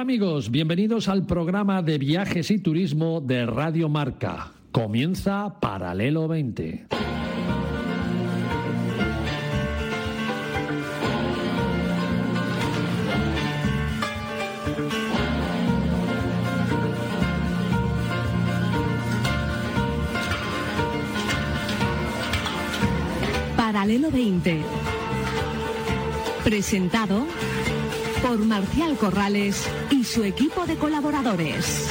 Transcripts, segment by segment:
amigos, bienvenidos al programa de viajes y turismo de Radio Marca. Comienza Paralelo 20. Paralelo 20. Presentado por Marcial Corrales y su equipo de colaboradores.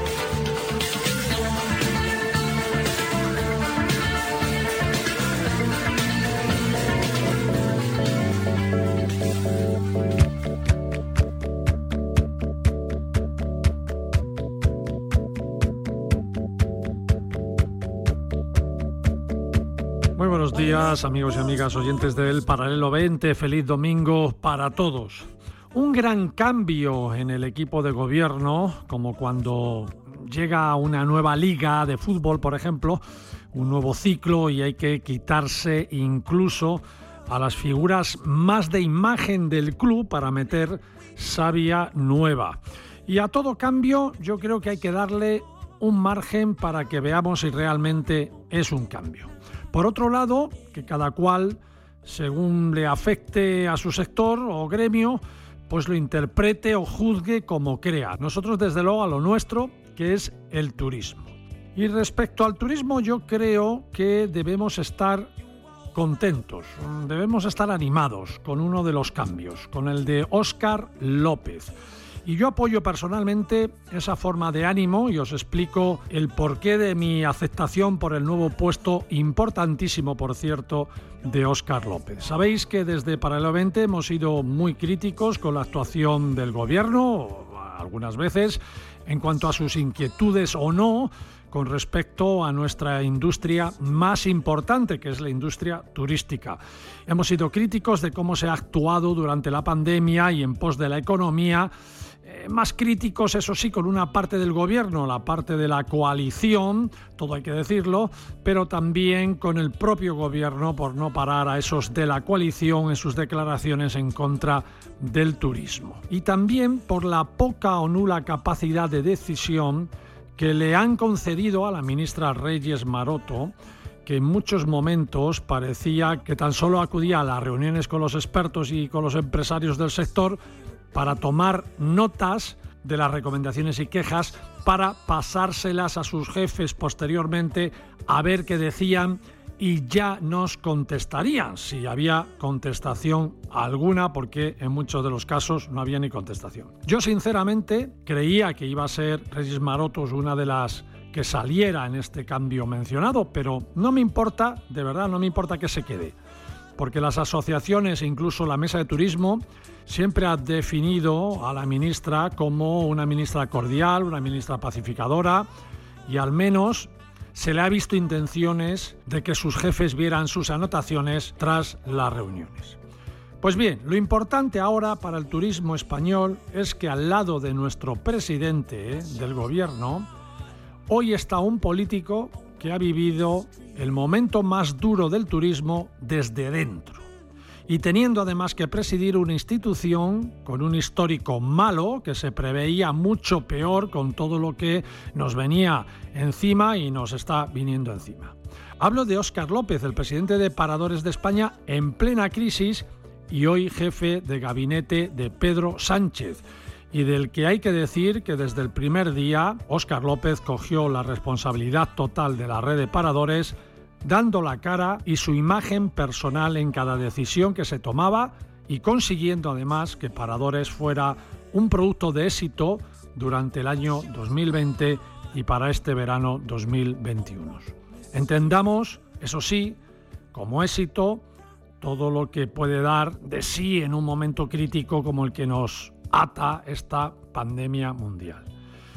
Muy buenos días, amigos y amigas oyentes del Paralelo 20. Feliz domingo para todos. Un gran cambio en el equipo de gobierno, como cuando llega una nueva liga de fútbol, por ejemplo, un nuevo ciclo y hay que quitarse incluso a las figuras más de imagen del club para meter savia nueva. Y a todo cambio yo creo que hay que darle un margen para que veamos si realmente es un cambio. Por otro lado, que cada cual, según le afecte a su sector o gremio, pues lo interprete o juzgue como crea. Nosotros, desde luego, a lo nuestro, que es el turismo. Y respecto al turismo, yo creo que debemos estar contentos, debemos estar animados con uno de los cambios, con el de Óscar López. Y yo apoyo personalmente esa forma de ánimo y os explico el porqué de mi aceptación por el nuevo puesto, importantísimo por cierto, de Óscar López. Sabéis que desde Paralelo 20 hemos sido muy críticos con la actuación del gobierno, algunas veces, en cuanto a sus inquietudes o no, con respecto a nuestra industria más importante, que es la industria turística. Hemos sido críticos de cómo se ha actuado durante la pandemia y en pos de la economía, más críticos, eso sí, con una parte del gobierno, la parte de la coalición, todo hay que decirlo, pero también con el propio gobierno por no parar a esos de la coalición en sus declaraciones en contra del turismo. Y también por la poca o nula capacidad de decisión que le han concedido a la ministra Reyes Maroto, que en muchos momentos parecía que tan solo acudía a las reuniones con los expertos y con los empresarios del sector para tomar notas de las recomendaciones y quejas para pasárselas a sus jefes posteriormente a ver qué decían y ya nos contestarían si había contestación alguna, porque en muchos de los casos no había ni contestación. Yo sinceramente creía que iba a ser Reyes Maroto una de las que saliera en este cambio mencionado, pero no me importa, de verdad no me importa que se quede, porque las asociaciones e incluso la Mesa de Turismo siempre ha definido a la ministra como una ministra cordial, una ministra pacificadora, y al menos se le ha visto intenciones de que sus jefes vieran sus anotaciones tras las reuniones. Pues bien, lo importante ahora para el turismo español es que al lado de nuestro presidente del gobierno, hoy está un político que ha vivido el momento más duro del turismo desde dentro. Y teniendo además que presidir una institución con un histórico malo que se preveía mucho peor con todo lo que nos venía encima y nos está viniendo encima. Hablo de Óscar López, el presidente de Paradores de España en plena crisis y hoy jefe de gabinete de Pedro Sánchez, y del que hay que decir que desde el primer día Óscar López cogió la responsabilidad total de la red de paradores, dando la cara y su imagen personal en cada decisión que se tomaba y consiguiendo además que Paradores fuera un producto de éxito durante el año 2020 y para este verano 2021. Entendamos, eso sí, como éxito todo lo que puede dar de sí en un momento crítico como el que nos ata esta pandemia mundial.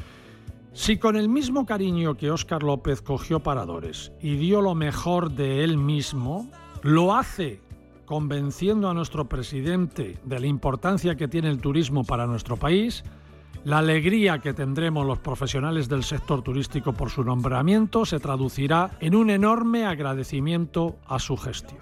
Si con el mismo cariño que Óscar López cogió Paradores y dio lo mejor de él mismo, lo hace convenciendo a nuestro presidente de la importancia que tiene el turismo para nuestro país, la alegría que tendremos los profesionales del sector turístico por su nombramiento se traducirá en un enorme agradecimiento a su gestión.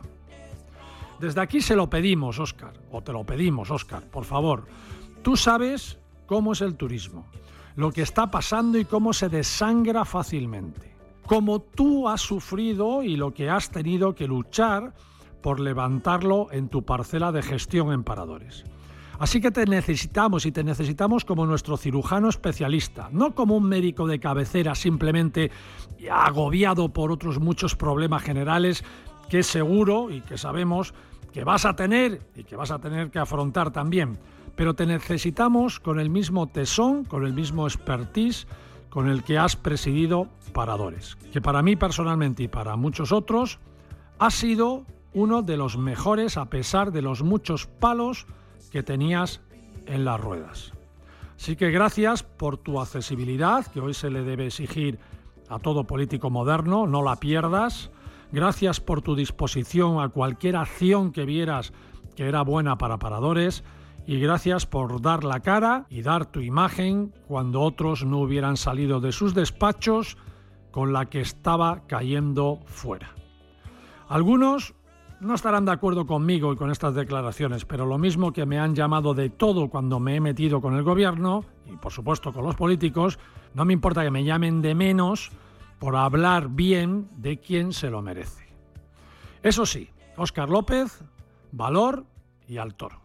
Desde aquí se lo pedimos, Óscar, o te lo pedimos, Óscar, por favor. Tú sabes cómo es el turismo, lo que está pasando y cómo se desangra fácilmente, cómo tú has sufrido y lo que has tenido que luchar por levantarlo en tu parcela de gestión en Paradores. Así que te necesitamos como nuestro cirujano especialista, no como un médico de cabecera simplemente agobiado por otros muchos problemas generales que seguro y que sabemos que vas a tener y que vas a tener que afrontar también. Pero te necesitamos con el mismo tesón, con el mismo expertise con el que has presidido Paradores, que para mí personalmente y para muchos otros ha sido uno de los mejores a pesar de los muchos palos que tenías en las ruedas. Así que gracias por tu accesibilidad, que hoy se le debe exigir a todo político moderno, no la pierdas. Gracias por tu disposición a cualquier acción que vieras que era buena para Paradores. Y gracias por dar la cara y dar tu imagen cuando otros no hubieran salido de sus despachos con la que estaba cayendo fuera. Algunos no estarán de acuerdo conmigo y con estas declaraciones, pero lo mismo que me han llamado de todo cuando me he metido con el gobierno, y por supuesto con los políticos, no me importa que me llamen de menos por hablar bien de quien se lo merece. Eso sí, Óscar López, valor y al toro.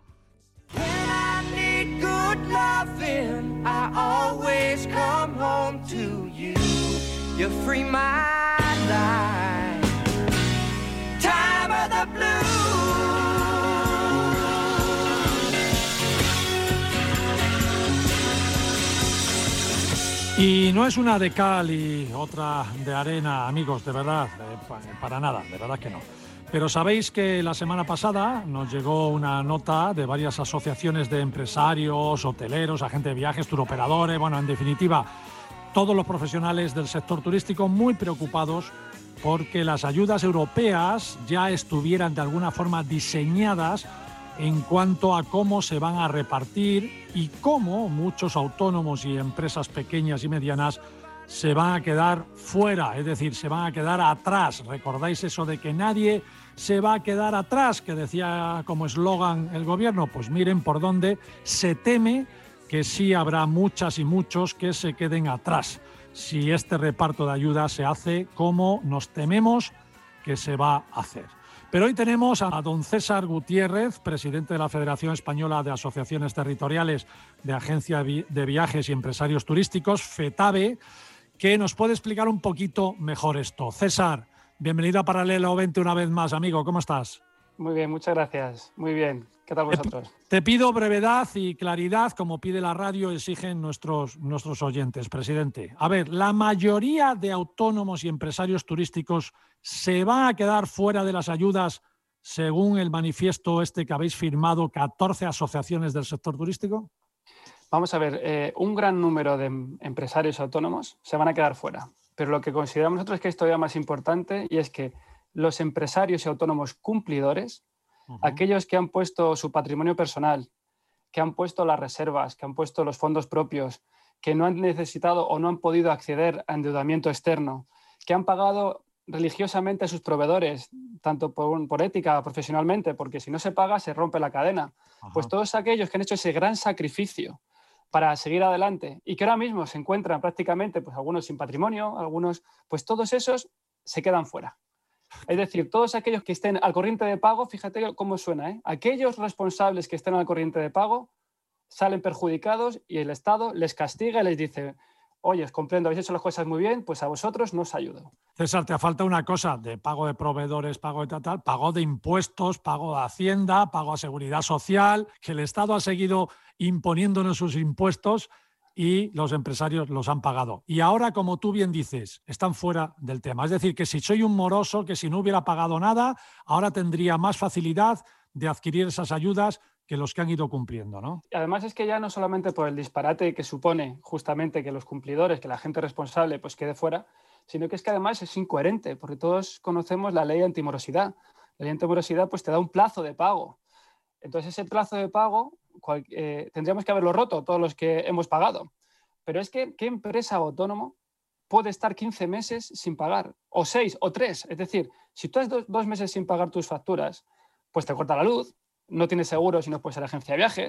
Y no es una de cal y otra de arena, amigos, de verdad, para nada, de verdad que no. Pero sabéis que la semana pasada nos llegó una nota de varias asociaciones de empresarios, hoteleros, agentes de viajes, turoperadores, bueno, en definitiva, todos los profesionales del sector turístico muy preocupados porque las ayudas europeas ya estuvieran de alguna forma diseñadas en cuanto a cómo se van a repartir y cómo muchos autónomos y empresas pequeñas y medianas se van a quedar fuera, es decir, se van a quedar atrás. ¿Recordáis eso de que nadie se va a quedar atrás, que decía como eslogan el gobierno? Pues miren por dónde se teme que sí habrá muchas y muchos que se queden atrás si este reparto de ayudas se hace como nos tememos que se va a hacer. Pero hoy tenemos a don César Gutiérrez, presidente de la Federación Española de Asociaciones Territoriales de Agencias de Viajes y Empresarios Turísticos, FETAVE, que nos puede explicar un poquito mejor esto. César, bienvenido a Paralelo 20 una vez más, amigo. ¿Cómo estás? Muy bien, muchas gracias. Muy bien. ¿Qué tal vosotros? Te pido brevedad y claridad, como pide la radio, exigen nuestros oyentes, presidente. A ver, la mayoría de autónomos y empresarios turísticos se van a quedar fuera de las ayudas según el manifiesto este que habéis firmado 14 asociaciones del sector turístico. Vamos a ver, un gran número de empresarios autónomos se van a quedar fuera, pero lo que consideramos nosotros es que es todavía más importante y es que los empresarios y autónomos cumplidores, aquellos que han puesto su patrimonio personal, que han puesto las reservas, que han puesto los fondos propios, que no han necesitado o no han podido acceder a endeudamiento externo, que han pagado religiosamente a sus proveedores, tanto por ética, profesionalmente, porque si no se paga se rompe la cadena. Pues todos aquellos que han hecho ese gran sacrificio para seguir adelante y que ahora mismo se encuentran prácticamente, pues algunos sin patrimonio, algunos, pues todos esos se quedan fuera. Es decir, todos aquellos que estén al corriente de pago, fíjate cómo suena, ¿eh? Aquellos responsables que estén al corriente de pago salen perjudicados y el Estado les castiga y les dice: oye, os comprendo, habéis hecho las cosas muy bien, pues a vosotros no os ayudo. César, te falta una cosa de pago de proveedores, pago de tal, pago de impuestos, pago de Hacienda, pago a Seguridad Social, que el Estado ha seguido imponiéndonos sus impuestos y los empresarios los han pagado. Y ahora, como tú bien dices, están fuera del tema. Es decir, que si soy un moroso, que si no hubiera pagado nada, ahora tendría más facilidad de adquirir esas ayudas que los que han ido cumpliendo, ¿no? Además es que ya no solamente por el disparate que supone justamente que los cumplidores, que la gente responsable pues quede fuera, sino que es que además es incoherente, porque todos conocemos la ley antimorosidad. La ley antimorosidad pues te da un plazo de pago. Entonces ese plazo de pago tendríamos que haberlo roto todos los que hemos pagado. Pero es que, ¿qué empresa o autónomo puede estar 15 meses sin pagar? O 6 o 3. Es decir, si tú has 2 meses sin pagar tus facturas, pues te corta la luz, no tienes seguro si no puedes ser agencia de viajes,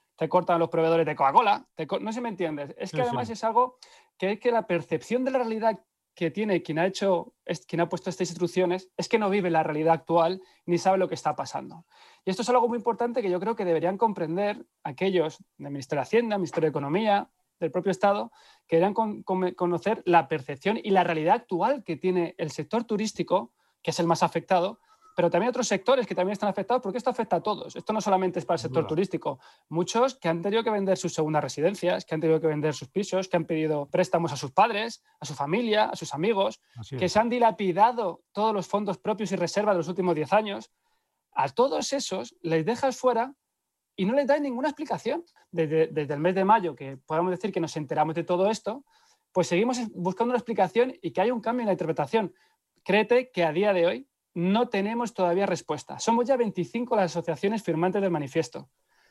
te cortan los proveedores de Coca-Cola, no sé si me entiendes. Es que además es algo que es que la percepción de la realidad que tiene quien ha puesto estas instrucciones es que no vive la realidad actual ni sabe lo que está pasando. Y esto es algo muy importante que yo creo que deberían comprender aquellos del Ministerio de Hacienda, Ministerio de Economía, del propio Estado, que deberían conocer la percepción y la realidad actual que tiene el sector turístico, que es el más afectado, pero también otros sectores que también están afectados, porque esto afecta a todos. Esto no solamente es para el sector turístico. Muchos que han tenido que vender sus segundas residencias, que han tenido que vender sus pisos, que han pedido préstamos a sus padres, a su familia, a sus amigos, que se han dilapidado todos los fondos propios y reservas de los últimos 10 años. A todos esos les dejas fuera y no les das ninguna explicación. Desde el mes de mayo, que podemos decir que nos enteramos de todo esto, pues seguimos buscando una explicación y que hay un cambio en la interpretación. Créete que a día de hoy no tenemos todavía respuesta. Somos ya 25 las asociaciones firmantes del manifiesto.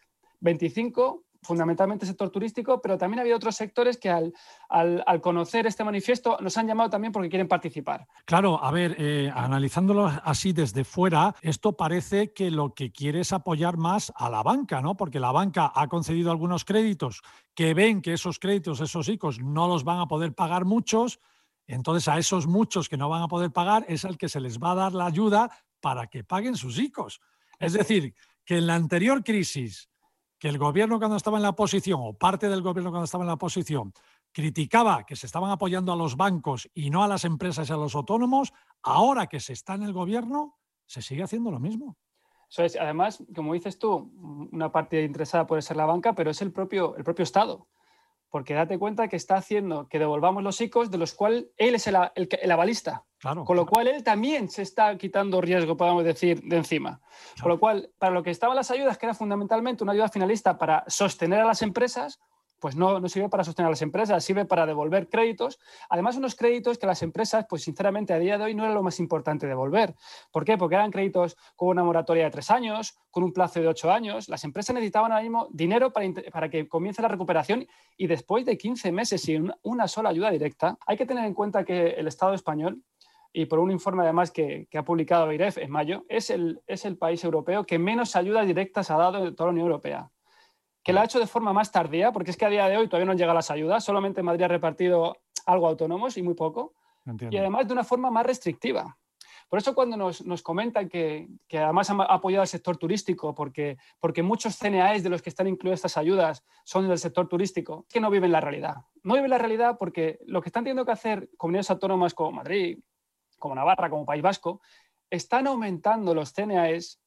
25, fundamentalmente sector turístico, pero también ha habido otros sectores que al conocer este manifiesto nos han llamado también porque quieren participar. Claro, a ver, analizándolo así desde fuera, esto parece que lo que quiere es apoyar más a la banca, ¿no? Porque la banca ha concedido algunos créditos que ven que esos créditos, esos ICOs, no los van a poder pagar muchos. Entonces, a esos muchos que no van a poder pagar es al que se les va a dar la ayuda para que paguen sus ICOs. Es decir, que en la anterior crisis, que el gobierno cuando estaba en la oposición, o parte del gobierno cuando estaba en la oposición, criticaba que se estaban apoyando a los bancos y no a las empresas y a los autónomos, ahora que se está en el gobierno, se sigue haciendo lo mismo. Eso es, además, como dices tú, una parte interesada puede ser la banca, pero es el propio Estado. Porque date cuenta que está haciendo que devolvamos los ICOs de los cuales él es el avalista. Claro, con lo cual él también se está quitando riesgo, podemos decir, de encima. Claro. Con lo cual, para lo que estaban las ayudas, que era fundamentalmente una ayuda finalista para sostener a las empresas, pues no sirve para sostener a las empresas, sirve para devolver créditos. Además, unos créditos que las empresas, pues sinceramente, a día de hoy no era lo más importante devolver. ¿Por qué? Porque eran créditos con una moratoria de 3 años, con un plazo de 8 años. Las empresas necesitaban ahora mismo dinero para que comience la recuperación y después de 15 meses sin una sola ayuda directa. Hay que tener en cuenta que el Estado español, y por un informe además que ha publicado AIREF en mayo, es el país europeo que menos ayudas directas ha dado de toda la Unión Europea. Que lo ha hecho de forma más tardía, porque es que a día de hoy todavía no han llegado las ayudas, solamente Madrid ha repartido algo a autónomos y muy poco. Entiendo. Y además de una forma más restrictiva. Por eso cuando nos comentan que además han apoyado al sector turístico, porque muchos CNAEs de los que están incluidas estas ayudas son del sector turístico, que no viven la realidad. No viven la realidad porque lo que están teniendo que hacer comunidades autónomas como Madrid, como Navarra, como País Vasco, están aumentando los CNAEs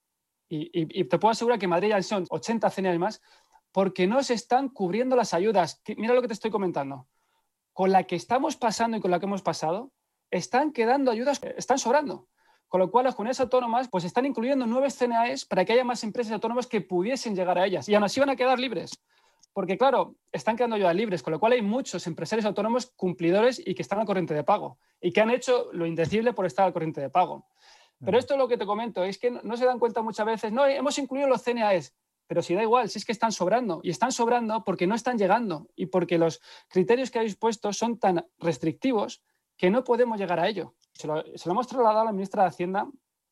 y te puedo asegurar que en Madrid ya son 80 CNAEs más, porque no se están cubriendo las ayudas. Mira lo que te estoy comentando. Con la que estamos pasando y con la que hemos pasado, están quedando ayudas, están sobrando. Con lo cual las comunidades autónomas pues están incluyendo 9 CNAEs para que haya más empresas autónomas que pudiesen llegar a ellas. Y aún así van a quedar libres. Porque claro, están quedando ayudas libres, con lo cual hay muchos empresarios autónomos cumplidores y que están al corriente de pago. Y que han hecho lo indecible por estar al corriente de pago. Pero esto es lo que te comento, es que no se dan cuenta muchas veces, no, hemos incluido los CNAEs. Pero si da igual, si es que están sobrando. Y están sobrando porque no están llegando y porque los criterios que habéis puesto son tan restrictivos que no podemos llegar a ello. Se lo hemos trasladado a la ministra de Hacienda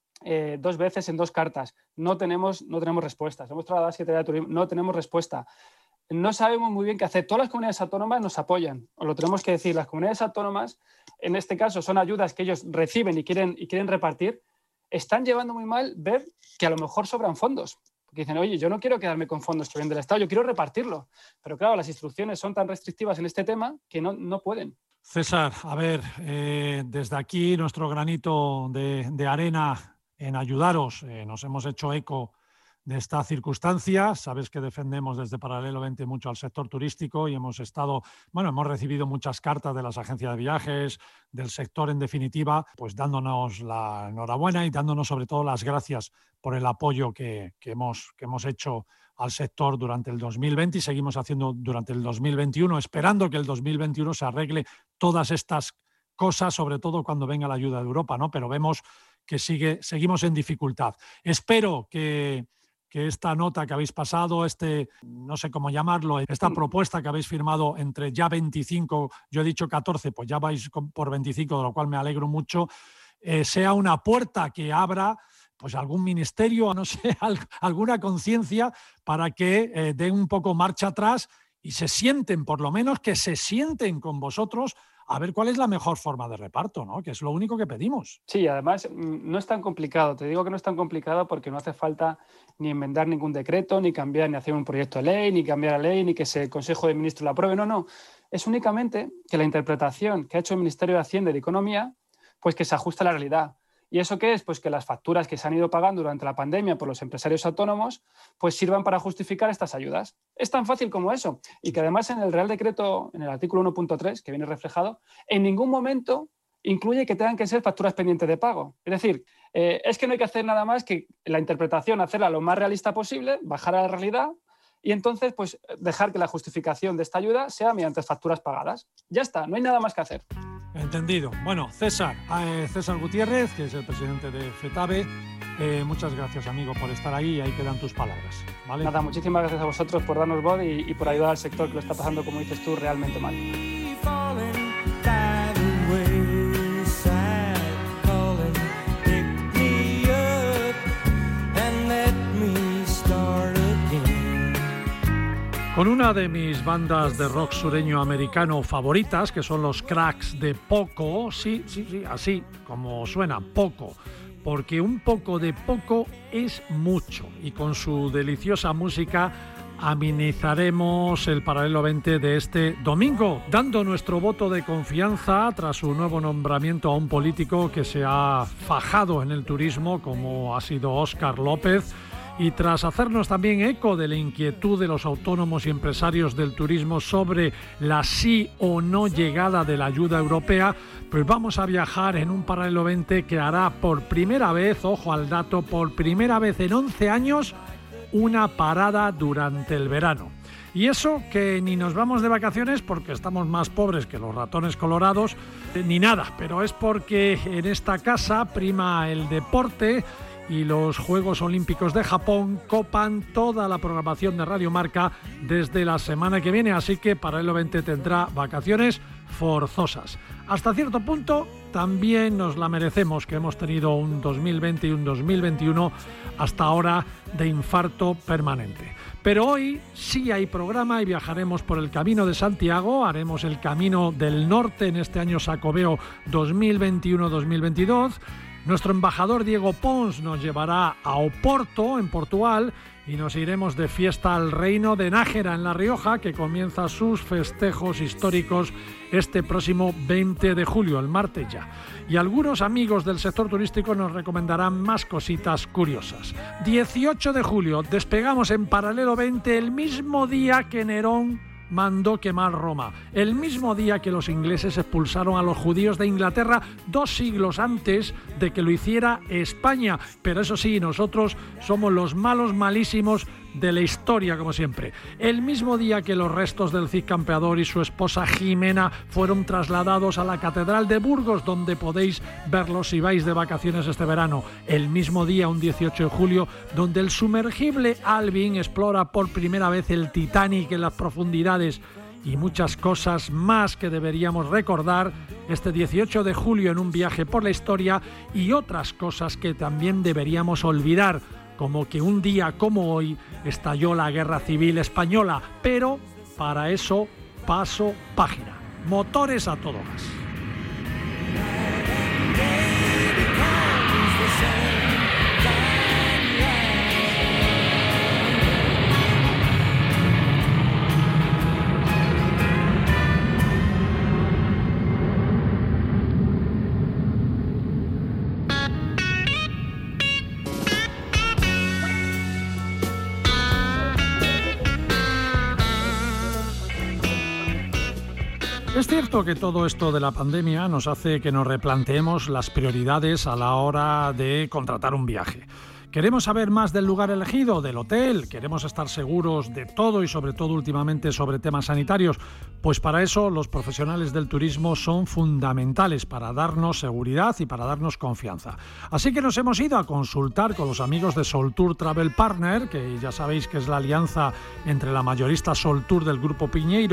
2 veces en 2 cartas. No tenemos respuestas. Lo hemos trasladado a la Secretaría de Turismo. No tenemos respuesta. No sabemos muy bien qué hacer. Todas las comunidades autónomas nos apoyan. Os lo tenemos que decir. Las comunidades autónomas, en este caso, son ayudas que ellos reciben y quieren repartir. Están llevando muy mal ver que a lo mejor sobran fondos. Porque dicen, oye, yo no quiero quedarme con fondos que vienen del Estado, yo quiero repartirlo. Pero claro, las instrucciones son tan restrictivas en este tema que no pueden. César, a ver, desde aquí nuestro granito de arena en ayudaros. Nos hemos hecho eco de esta circunstancia. Sabes que defendemos desde Paralelo 20 mucho al sector turístico y hemos recibido muchas cartas de las agencias de viajes, del sector en definitiva, pues dándonos la enhorabuena y dándonos sobre todo las gracias por el apoyo que hemos hecho al sector durante el 2020 y seguimos haciendo durante el 2021, esperando que el 2021 se arregle todas estas cosas, sobre todo cuando venga la ayuda de Europa, ¿no? Pero vemos que seguimos en dificultad. Espero que esta nota que habéis pasado, no sé cómo llamarlo, esta propuesta que habéis firmado entre ya 25, yo he dicho 14, pues ya vais por 25, de lo cual me alegro mucho, sea una puerta que abra pues algún ministerio, no sé, alguna conciencia para que den un poco marcha atrás y se sienten, por lo menos que se sienten con vosotros a ver cuál es la mejor forma de reparto, ¿no? Que es lo único que pedimos. Sí, además no es tan complicado. Te digo que no es tan complicado porque no hace falta ni enmendar ningún decreto, ni cambiar, ni hacer un proyecto de ley, ni cambiar la ley, ni que el Consejo de Ministros la apruebe. No. Es únicamente que la interpretación que ha hecho el Ministerio de Hacienda y de Economía, pues que se ajuste a la realidad. ¿Y eso qué es? Pues que las facturas que se han ido pagando durante la pandemia por los empresarios autónomos pues sirvan para justificar estas ayudas. Es tan fácil como eso. Y que además en el Real Decreto, en el artículo 1.3, que viene reflejado, en ningún momento incluye que tengan que ser facturas pendientes de pago. Es decir, es que no hay que hacer nada más que la interpretación, hacerla lo más realista posible, bajar a la realidad y entonces pues dejar que la justificación de esta ayuda sea mediante facturas pagadas. Ya está, no hay nada más que hacer. Entendido. Bueno, César Gutiérrez, que es el presidente de FETABE, muchas gracias, amigo, por estar ahí y ahí quedan tus palabras, ¿vale? Nada, muchísimas gracias a vosotros por darnos voz y por ayudar al sector que lo está pasando, como dices tú, realmente mal. Con una de mis bandas de rock sureño americano favoritas, que son los Cracks de Poco, sí, así como suena, Poco, porque un poco de poco es mucho, y con su deliciosa música amenizaremos el Paralelo 20 de este domingo, dando nuestro voto de confianza tras su nuevo nombramiento a un político que se ha fajado en el turismo, como ha sido Óscar López. Y tras hacernos también eco de la inquietud de los autónomos y empresarios del turismo sobre la sí o no llegada de la ayuda europea, pues vamos a viajar en un Paralelo 20 que hará por primera vez, ojo al dato, por primera vez en 11 años, una parada durante el verano. Y eso que ni nos vamos de vacaciones porque estamos más pobres que los ratones colorados, ni nada, pero es porque en esta casa prima el deporte y los Juegos Olímpicos de Japón copan toda la programación de Radio Marca desde la semana que viene, así que Paralelo 20 tendrá vacaciones forzosas. Hasta cierto punto también nos la merecemos, que hemos tenido un 2020 y un 2021 hasta ahora de infarto permanente. Pero hoy sí hay programa y viajaremos por el Camino de Santiago, haremos el Camino del Norte en este año Xacobeo 2021-2022. Nuestro embajador Diego Pons nos llevará a Oporto, en Portugal, y nos iremos de fiesta al Reino de Nájera, en La Rioja, que comienza sus festejos históricos este próximo 20 de julio, el martes ya. Y algunos amigos del sector turístico nos recomendarán más cositas curiosas. 18 de julio, despegamos en Paralelo 20 el mismo día que Nerón mandó quemar Roma, el mismo día que los ingleses expulsaron a los judíos de Inglaterra 2 siglos antes de que lo hiciera España. Pero eso sí, nosotros somos los malos malísimos de la historia, como siempre. El mismo día que los restos del Cid Campeador y su esposa Jimena fueron trasladados a la Catedral de Burgos, donde podéis verlos si vais de vacaciones este verano. El mismo día, un 18 de julio, donde el sumergible Alvin explora por primera vez el Titanic en las profundidades, y muchas cosas más que deberíamos recordar este 18 de julio en un viaje por la historia, y otras cosas que también deberíamos olvidar, como que un día como hoy estalló la Guerra Civil Española, pero para eso paso página. Motores a todo gas. Es cierto que todo esto de la pandemia nos hace que nos replanteemos las prioridades a la hora de contratar un viaje. Queremos saber más del lugar elegido, del hotel, queremos estar seguros de todo y sobre todo últimamente sobre temas sanitarios. Pues para eso los profesionales del turismo son fundamentales, para darnos seguridad y para darnos confianza. Así que nos hemos ido a consultar con los amigos de Soltour Travel Partner, que ya sabéis que es la alianza entre la mayorista Soltour del Grupo Piñeiro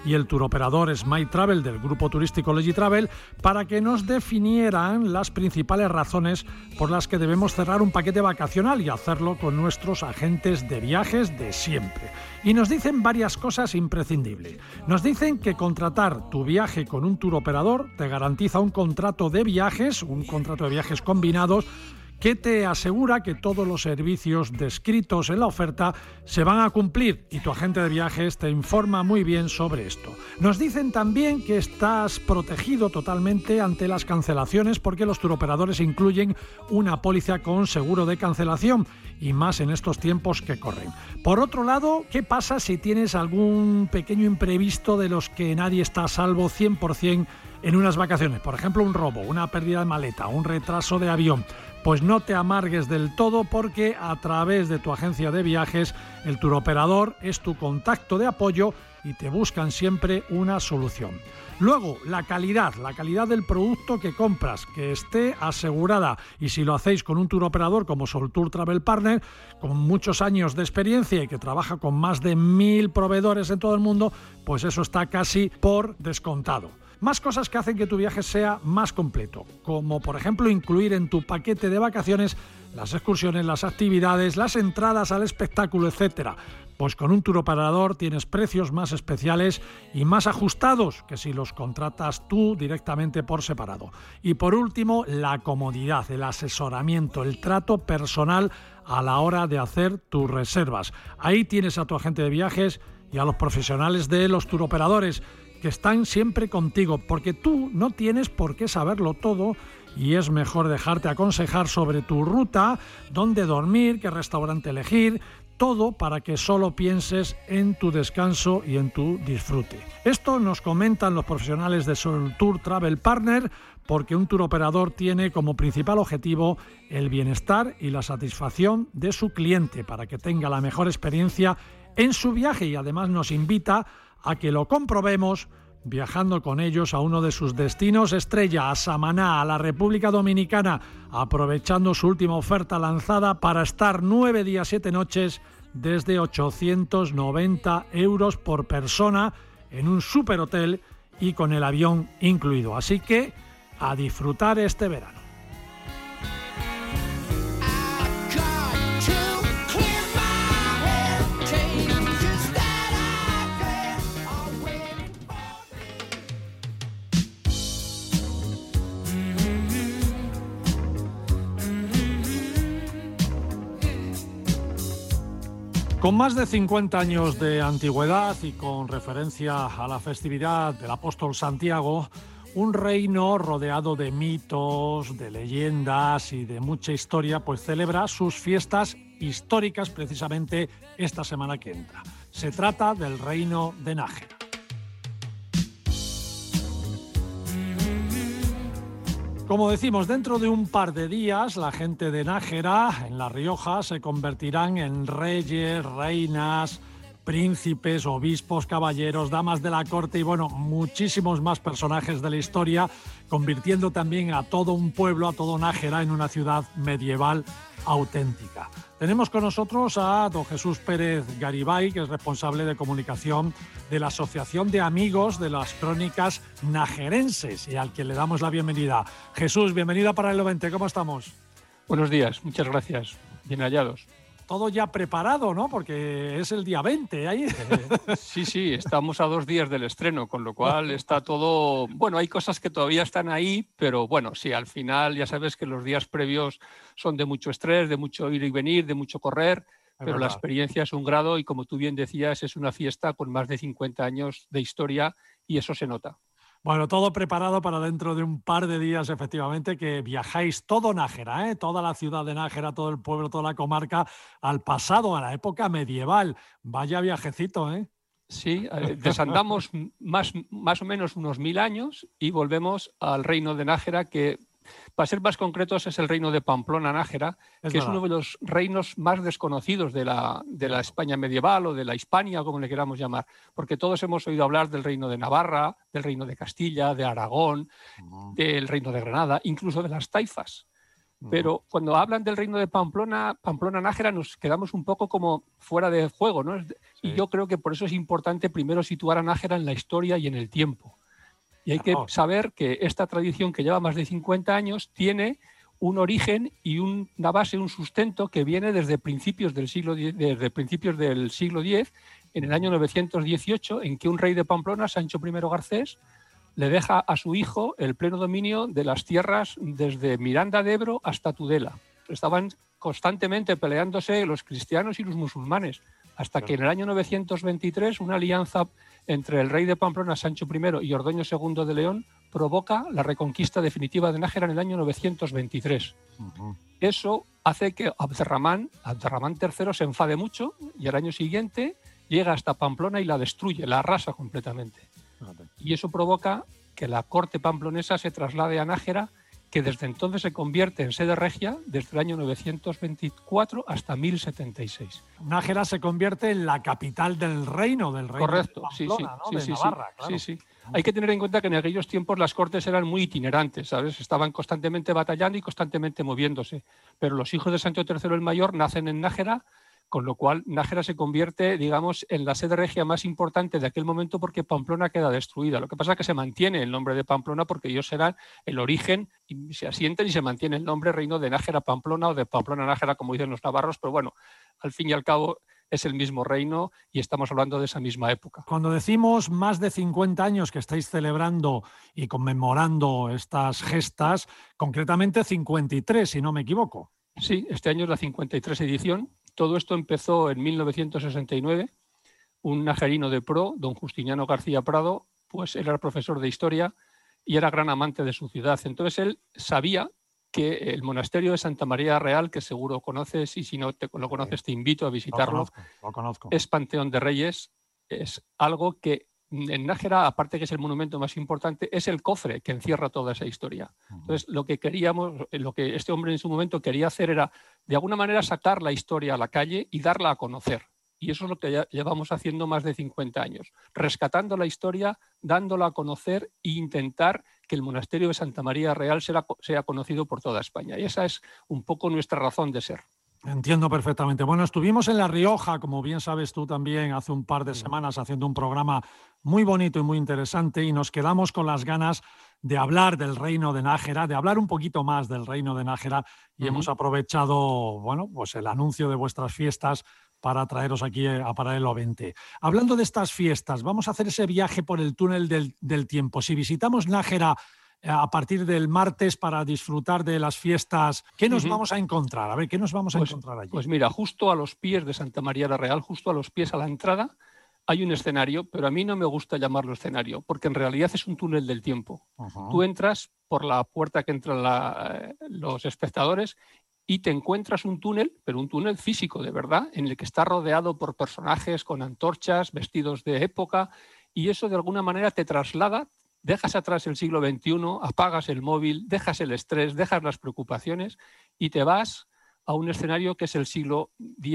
y el turoperador Smile Travel del grupo turístico Legitravel para que nos definieran las principales razones por las que debemos cerrar un paquete vacacional y hacerlo con nuestros agentes de viajes de siempre. Y nos dicen varias cosas imprescindibles. Nos dicen que contratar tu viaje con un turoperador te garantiza un contrato de viajes combinados que te asegura que todos los servicios descritos en la oferta se van a cumplir y tu agente de viajes te informa muy bien sobre esto. Nos dicen también que estás protegido totalmente ante las cancelaciones porque los turoperadores incluyen una póliza con seguro de cancelación y más en estos tiempos que corren. Por otro lado, ¿qué pasa si tienes algún pequeño imprevisto de los que nadie está a salvo 100% en unas vacaciones? Por ejemplo, un robo, una pérdida de maleta, un retraso de avión. Pues no te amargues del todo porque a través de tu agencia de viajes el turoperador es tu contacto de apoyo y te buscan siempre una solución. Luego, la calidad del producto que compras, que esté asegurada. Y si lo hacéis con un turoperador como Soltour Travel Partner, con muchos años de experiencia y que trabaja con más de 1000 proveedores en todo el mundo, pues eso está casi por descontado. Más cosas que hacen que tu viaje sea más completo, como por ejemplo incluir en tu paquete de vacaciones las excursiones, las actividades, las entradas al espectáculo, etc. Pues con un turoperador tienes precios más especiales y más ajustados que si los contratas tú directamente por separado. Y por último, la comodidad, el asesoramiento, el trato personal a la hora de hacer tus reservas. Ahí tienes a tu agente de viajes y a los profesionales de los turoperadores que están siempre contigo, porque tú no tienes por qué saberlo todo y es mejor dejarte aconsejar sobre tu ruta, dónde dormir, qué restaurante elegir, todo para que solo pienses en tu descanso y en tu disfrute. Esto nos comentan los profesionales de Soltour Travel Partner, porque un turoperador tiene como principal objetivo el bienestar y la satisfacción de su cliente para que tenga la mejor experiencia en su viaje y además nos invita a que lo comprobemos viajando con ellos a uno de sus destinos estrella, a Samaná, a la República Dominicana, aprovechando su última oferta lanzada para estar 9 días 7 noches desde 890 € por persona en un superhotel y con el avión incluido. Así que a disfrutar este verano. Con más de 50 años de antigüedad y con referencia a la festividad del apóstol Santiago, un reino rodeado de mitos, de leyendas y de mucha historia, pues celebra sus fiestas históricas precisamente esta semana que entra. Se trata del reino de Nájera. Como decimos, dentro de un par de días la gente de Nájera, en La Rioja, se convertirán en reyes, reinas, príncipes, obispos, caballeros, damas de la corte y bueno, muchísimos más personajes de la historia, convirtiendo también a todo un pueblo, a todo Nájera, en una ciudad medieval auténtica. Tenemos con nosotros a don Jesús Pérez Garibay, que es responsable de comunicación de la Asociación de Amigos de las Crónicas Najerenses y al que le damos la bienvenida. Jesús, bienvenido a Paralelo 20, ¿cómo estamos? Buenos días, muchas gracias, bien hallados. Todo ya preparado, ¿no? Porque es el día 20 ahí. Sí, estamos a 2 días del estreno, con lo cual está todo... Bueno, hay cosas que todavía están ahí, pero bueno, sí, al final ya sabes que los días previos son de mucho estrés, de mucho ir y venir, de mucho correr, pero la experiencia es un grado y como tú bien decías, es una fiesta con más de 50 años de historia y eso se nota. Bueno, todo preparado para dentro de un par de días, efectivamente, que viajáis todo Nájera, toda la ciudad de Nájera, todo el pueblo, toda la comarca, al pasado, a la época medieval. Vaya viajecito, ¿eh? Sí, desandamos más o menos unos 1000 años y volvemos al reino de Nájera, que para ser más concretos es el reino de Pamplona-Nájera, que es uno de los reinos más desconocidos de la España medieval o de la Hispania, como le queramos llamar, porque todos hemos oído hablar del reino de Navarra, del reino de Castilla, de Aragón, del reino de Granada, incluso de las taifas. Pero cuando hablan del reino de Pamplona, Pamplona-Nájera, nos quedamos un poco como fuera de juego, ¿no? Y yo creo que por eso es importante primero situar a Nájera en la historia y en el tiempo. Y hay que saber que esta tradición, que lleva más de 50 años, tiene un origen y una base, un sustento que viene desde principios del siglo X, en el año 918, en que un rey de Pamplona, Sancho I Garcés, le deja a su hijo el pleno dominio de las tierras desde Miranda de Ebro hasta Tudela. Estaban constantemente peleándose los cristianos y los musulmanes, hasta que en el año 923 una alianza entre el rey de Pamplona, Sancho I, y Ordoño II de León provoca la reconquista definitiva de Nájera en el año 923. Eso hace que Abderramán III se enfade mucho y al año siguiente llega hasta Pamplona y la destruye, la arrasa completamente. Y eso provoca que la corte pamplonesa se traslade a Nájera, que desde entonces se convierte en sede regia desde el año 924 hasta 1076. Nájera se convierte en la capital del reino Correcto, de Pamplona, ¿no? De Navarra, claro. Sí. Hay que tener en cuenta que en aquellos tiempos las cortes eran muy itinerantes, ¿sabes? Estaban constantemente batallando y constantemente moviéndose. Pero los hijos de Sancho III el Mayor nacen en Nájera, con lo cual Nájera se convierte, digamos, en la sede regia más importante de aquel momento, porque Pamplona queda destruida. Lo que pasa es que se mantiene el nombre de Pamplona porque ellos serán el origen y se asienten y se mantiene el nombre reino de Nájera-Pamplona o de Pamplona-Nájera, como dicen los navarros, pero bueno, al fin y al cabo es el mismo reino y estamos hablando de esa misma época. Cuando decimos más de 50 años que estáis celebrando y conmemorando estas gestas, concretamente 53, si no me equivoco. Sí, este año es la 53 edición. Todo esto empezó en 1969. Un najerino de pro, don Justiniano García Prado, pues él era profesor de historia y era gran amante de su ciudad. Entonces él sabía que el monasterio de Santa María Real, que seguro conoces, y si no lo conoces te invito a visitarlo, lo conozco. Es Panteón de Reyes, es algo que en Nájera, aparte que es el monumento más importante, es el cofre que encierra toda esa historia. Entonces, lo que este hombre en su momento quería hacer era, de alguna manera, sacar la historia a la calle y darla a conocer. Y eso es lo que ya llevamos haciendo más de 50 años, rescatando la historia, dándola a conocer e intentar que el monasterio de Santa María Real sea conocido por toda España. Y esa es un poco nuestra razón de ser. Entiendo perfectamente. Bueno, estuvimos en La Rioja, como bien sabes tú también, hace un par de semanas haciendo un programa muy bonito y muy interesante, y nos quedamos con las ganas de hablar del reino de Nájera, de hablar un poquito más del reino de Nájera, y hemos aprovechado, bueno, pues el anuncio de vuestras fiestas para traeros aquí a Paralelo 20. Hablando de estas fiestas, vamos a hacer ese viaje por el túnel del tiempo. Si visitamos Nájera a partir del martes para disfrutar de las fiestas, ¿qué nos vamos a encontrar? A ver, ¿qué nos vamos a encontrar allí? Pues mira, justo a los pies de Santa María la Real, justo a los pies a la entrada, hay un escenario, pero a mí no me gusta llamarlo escenario, porque en realidad es un túnel del tiempo. Tú entras por la puerta que entran los espectadores y te encuentras un túnel, pero un túnel físico, de verdad, en el que está rodeado por personajes con antorchas, vestidos de época, y eso de alguna manera te traslada. Dejas atrás el siglo XXI, apagas el móvil, dejas el estrés, dejas las preocupaciones y te vas a un escenario que es el siglo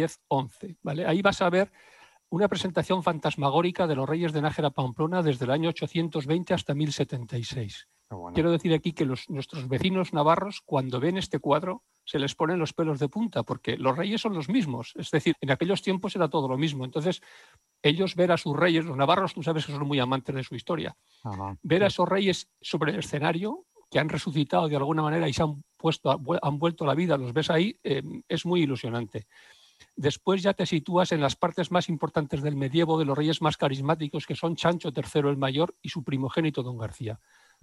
X-XI, ¿vale? Ahí vas a ver una presentación fantasmagórica de los reyes de Nájera Pamplona desde el año 820 hasta 1076. Bueno. Quiero decir aquí que nuestros vecinos navarros, cuando ven este cuadro, se les ponen los pelos de punta, porque los reyes son los mismos. Es decir, en aquellos tiempos era todo lo mismo. Entonces, ellos ver a sus reyes, los navarros, tú sabes que son muy amantes de su historia, ver a esos reyes sobre el escenario, que han resucitado de alguna manera y han vuelto a la vida, los ves ahí, es muy ilusionante. Después ya te sitúas en las partes más importantes del medievo, de los reyes más carismáticos, que son Sancho III el Mayor y su primogénito don García.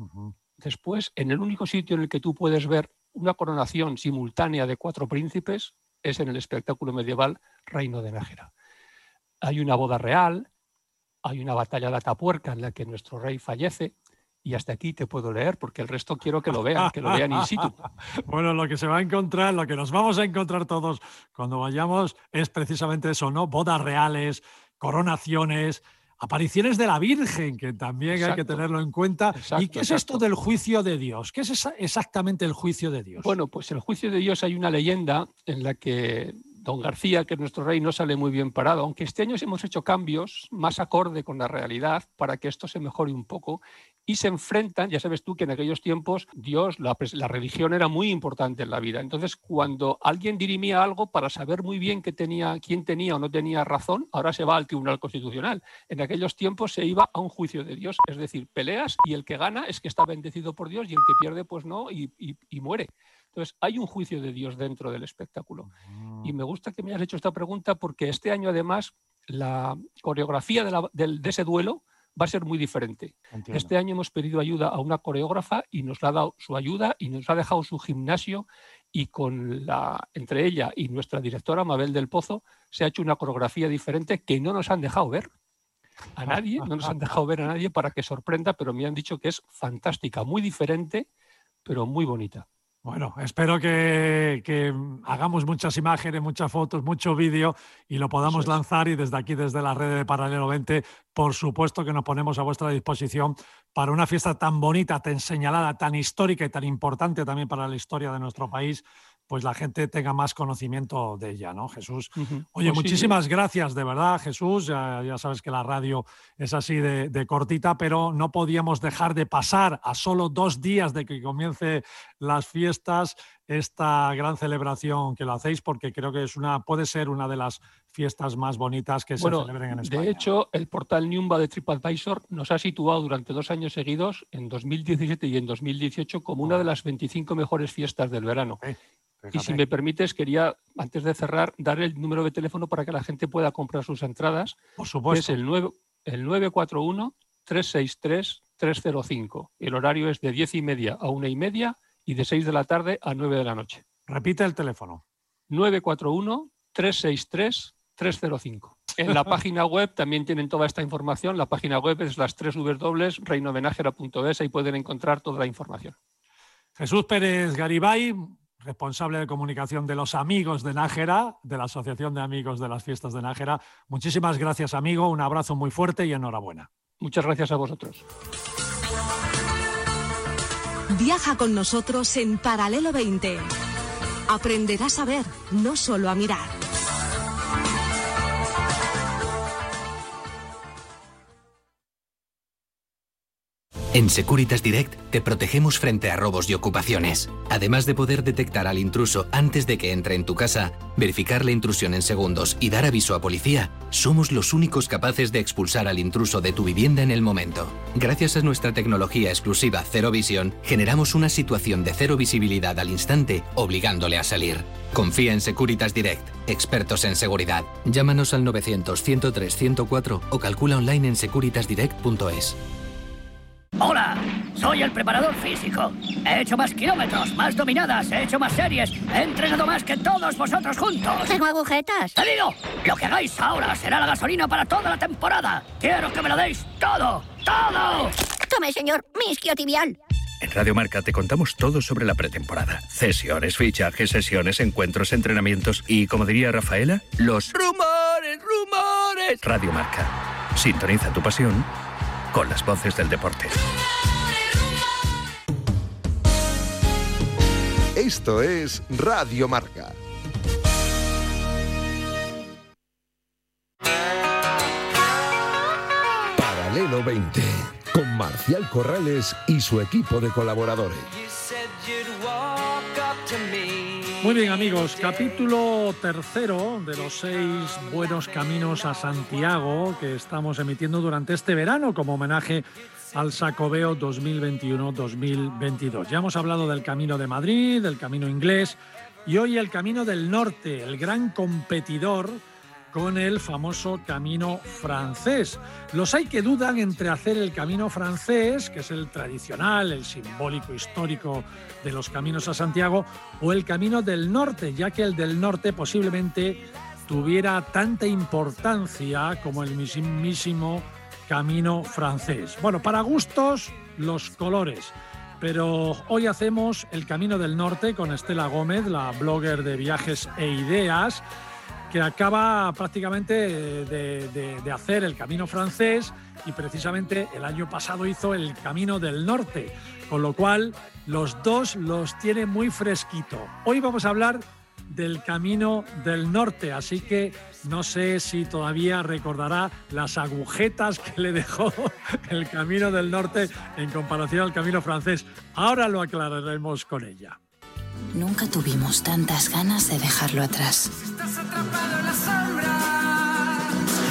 Después, en el único sitio en el que tú puedes ver una coronación simultánea de 4 príncipes es en el espectáculo medieval Reino de Nájera. Hay una boda real, hay una batalla de Atapuerca en la que nuestro rey fallece, y hasta aquí te puedo leer, porque el resto quiero que lo vean in situ. Bueno, lo que se va a encontrar, lo que nos vamos a encontrar todos cuando vayamos es precisamente eso, ¿no? Bodas reales, coronaciones, apariciones de la Virgen, que también hay que tenerlo en cuenta. ¿Y qué es esto del juicio de Dios? ¿Qué es exactamente el juicio de Dios? Bueno, pues el juicio de Dios, hay una leyenda en la que don García, que es nuestro rey, no sale muy bien parado, aunque este año hemos hecho cambios más acorde con la realidad para que esto se mejore un poco y se enfrentan, ya sabes tú que en aquellos tiempos Dios, la religión era muy importante en la vida. Entonces, cuando alguien dirimía algo para saber muy bien quién tenía o no tenía razón, ahora se va al Tribunal Constitucional. En aquellos tiempos se iba a un juicio de Dios, es decir, peleas y el que gana es que está bendecido por Dios y el que pierde pues no y muere. Entonces, hay un juicio de Dios dentro del espectáculo. Y me gusta que me hayas hecho esta pregunta porque este año, además, la coreografía de ese duelo va a ser muy diferente. Entiendo. Este año hemos pedido ayuda a una coreógrafa y nos ha dado su ayuda y nos ha dejado su gimnasio y entre ella y nuestra directora, Mabel del Pozo, se ha hecho una coreografía diferente que no nos han dejado ver a nadie, no nos han dejado ver a nadie para que sorprenda, pero me han dicho que es fantástica, muy diferente, pero muy bonita. Bueno, espero que hagamos muchas imágenes, muchas fotos, mucho vídeo y lo podamos lanzar y desde aquí, desde la red de Paralelo 20, por supuesto que nos ponemos a vuestra disposición para una fiesta tan bonita, tan señalada, tan histórica y tan importante también para la historia de nuestro país, pues la gente tenga más conocimiento de ella, ¿no, Jesús? Oye, pues muchísimas gracias, de verdad, Jesús. Ya sabes que la radio es así de cortita, pero no podíamos dejar de pasar a solo 2 días de que comience las fiestas esta gran celebración que lo hacéis, porque creo que puede ser una de las fiestas más bonitas que se celebren en España. De hecho, el portal Niumba de TripAdvisor nos ha situado durante 2 años seguidos, en 2017 y en 2018, como una de las 25 mejores fiestas del verano. Y si me permites, quería, antes de cerrar, dar el número de teléfono para que la gente pueda comprar sus entradas. Por supuesto. Es el 941-363-305. El horario es de 10:30 a 1:30 y de 6 de la tarde a 9 de la noche. Repite el teléfono. 941-363-305. En la página web también tienen toda esta información. La página web es las www.reinodenajera.es. Ahí pueden encontrar toda la información. Jesús Pérez Garibay, responsable de comunicación de los Amigos de Nájera, de la Asociación de Amigos de las Fiestas de Nájera. Muchísimas gracias, amigo. Un abrazo muy fuerte y enhorabuena. Muchas gracias a vosotros. Viaja con nosotros en Paralelo 20. Aprenderás a ver, no solo a mirar. En Securitas Direct te protegemos frente a robos y ocupaciones. Además de poder detectar al intruso antes de que entre en tu casa, verificar la intrusión en segundos y dar aviso a policía, somos los únicos capaces de expulsar al intruso de tu vivienda en el momento. Gracias a nuestra tecnología exclusiva Cero Visión, generamos una situación de cero visibilidad al instante, obligándole a salir. Confía en Securitas Direct, expertos en seguridad. Llámanos al 900-103-104 o calcula online en securitasdirect.es. Hola, soy el preparador físico. He hecho más kilómetros, más dominadas, he hecho más series, he entrenado más que todos vosotros juntos. Tengo agujetas. ¡Te digo! Lo que hagáis ahora será la gasolina para toda la temporada. Quiero que me lo deis todo, todo. Tome, señor, mi isquiotibial. En Radio Marca te contamos todo sobre la pretemporada. Cesiones, fichajes, sesiones, encuentros, entrenamientos y, como diría Rafaela, los rumores. Radio Marca. Sintoniza tu pasión con las voces del deporte. Esto es Radio Marca. Paralelo 20, con Marcial Corrales y su equipo de colaboradores. Muy bien, amigos, capítulo 3 de los 6 buenos caminos a Santiago que estamos emitiendo durante este verano como homenaje al Xacobeo 2021-2022. Ya hemos hablado del Camino de Madrid, del Camino Inglés y hoy el Camino del Norte, el gran competidor con el famoso Camino Francés. Los hay que dudan entre hacer el Camino Francés, que es el tradicional, el simbólico, histórico de los caminos a Santiago, o el Camino del Norte, ya que el del Norte posiblemente tuviera tanta importancia como el mismísimo Camino Francés. Bueno, para gustos, los colores. Pero hoy hacemos el Camino del Norte con Estela Gómez, la blogger de viajes e ideas, que acaba prácticamente de hacer el Camino Francés y precisamente el año pasado hizo el Camino del Norte, con lo cual los dos los tiene muy fresquito. Hoy vamos a hablar del Camino del Norte, así que no sé si todavía recordará las agujetas que le dejó el Camino del Norte en comparación al Camino francés. Ahora lo aclararemos con ella. Nunca tuvimos tantas ganas de dejarlo atrás. Estás atrapado en la sombra.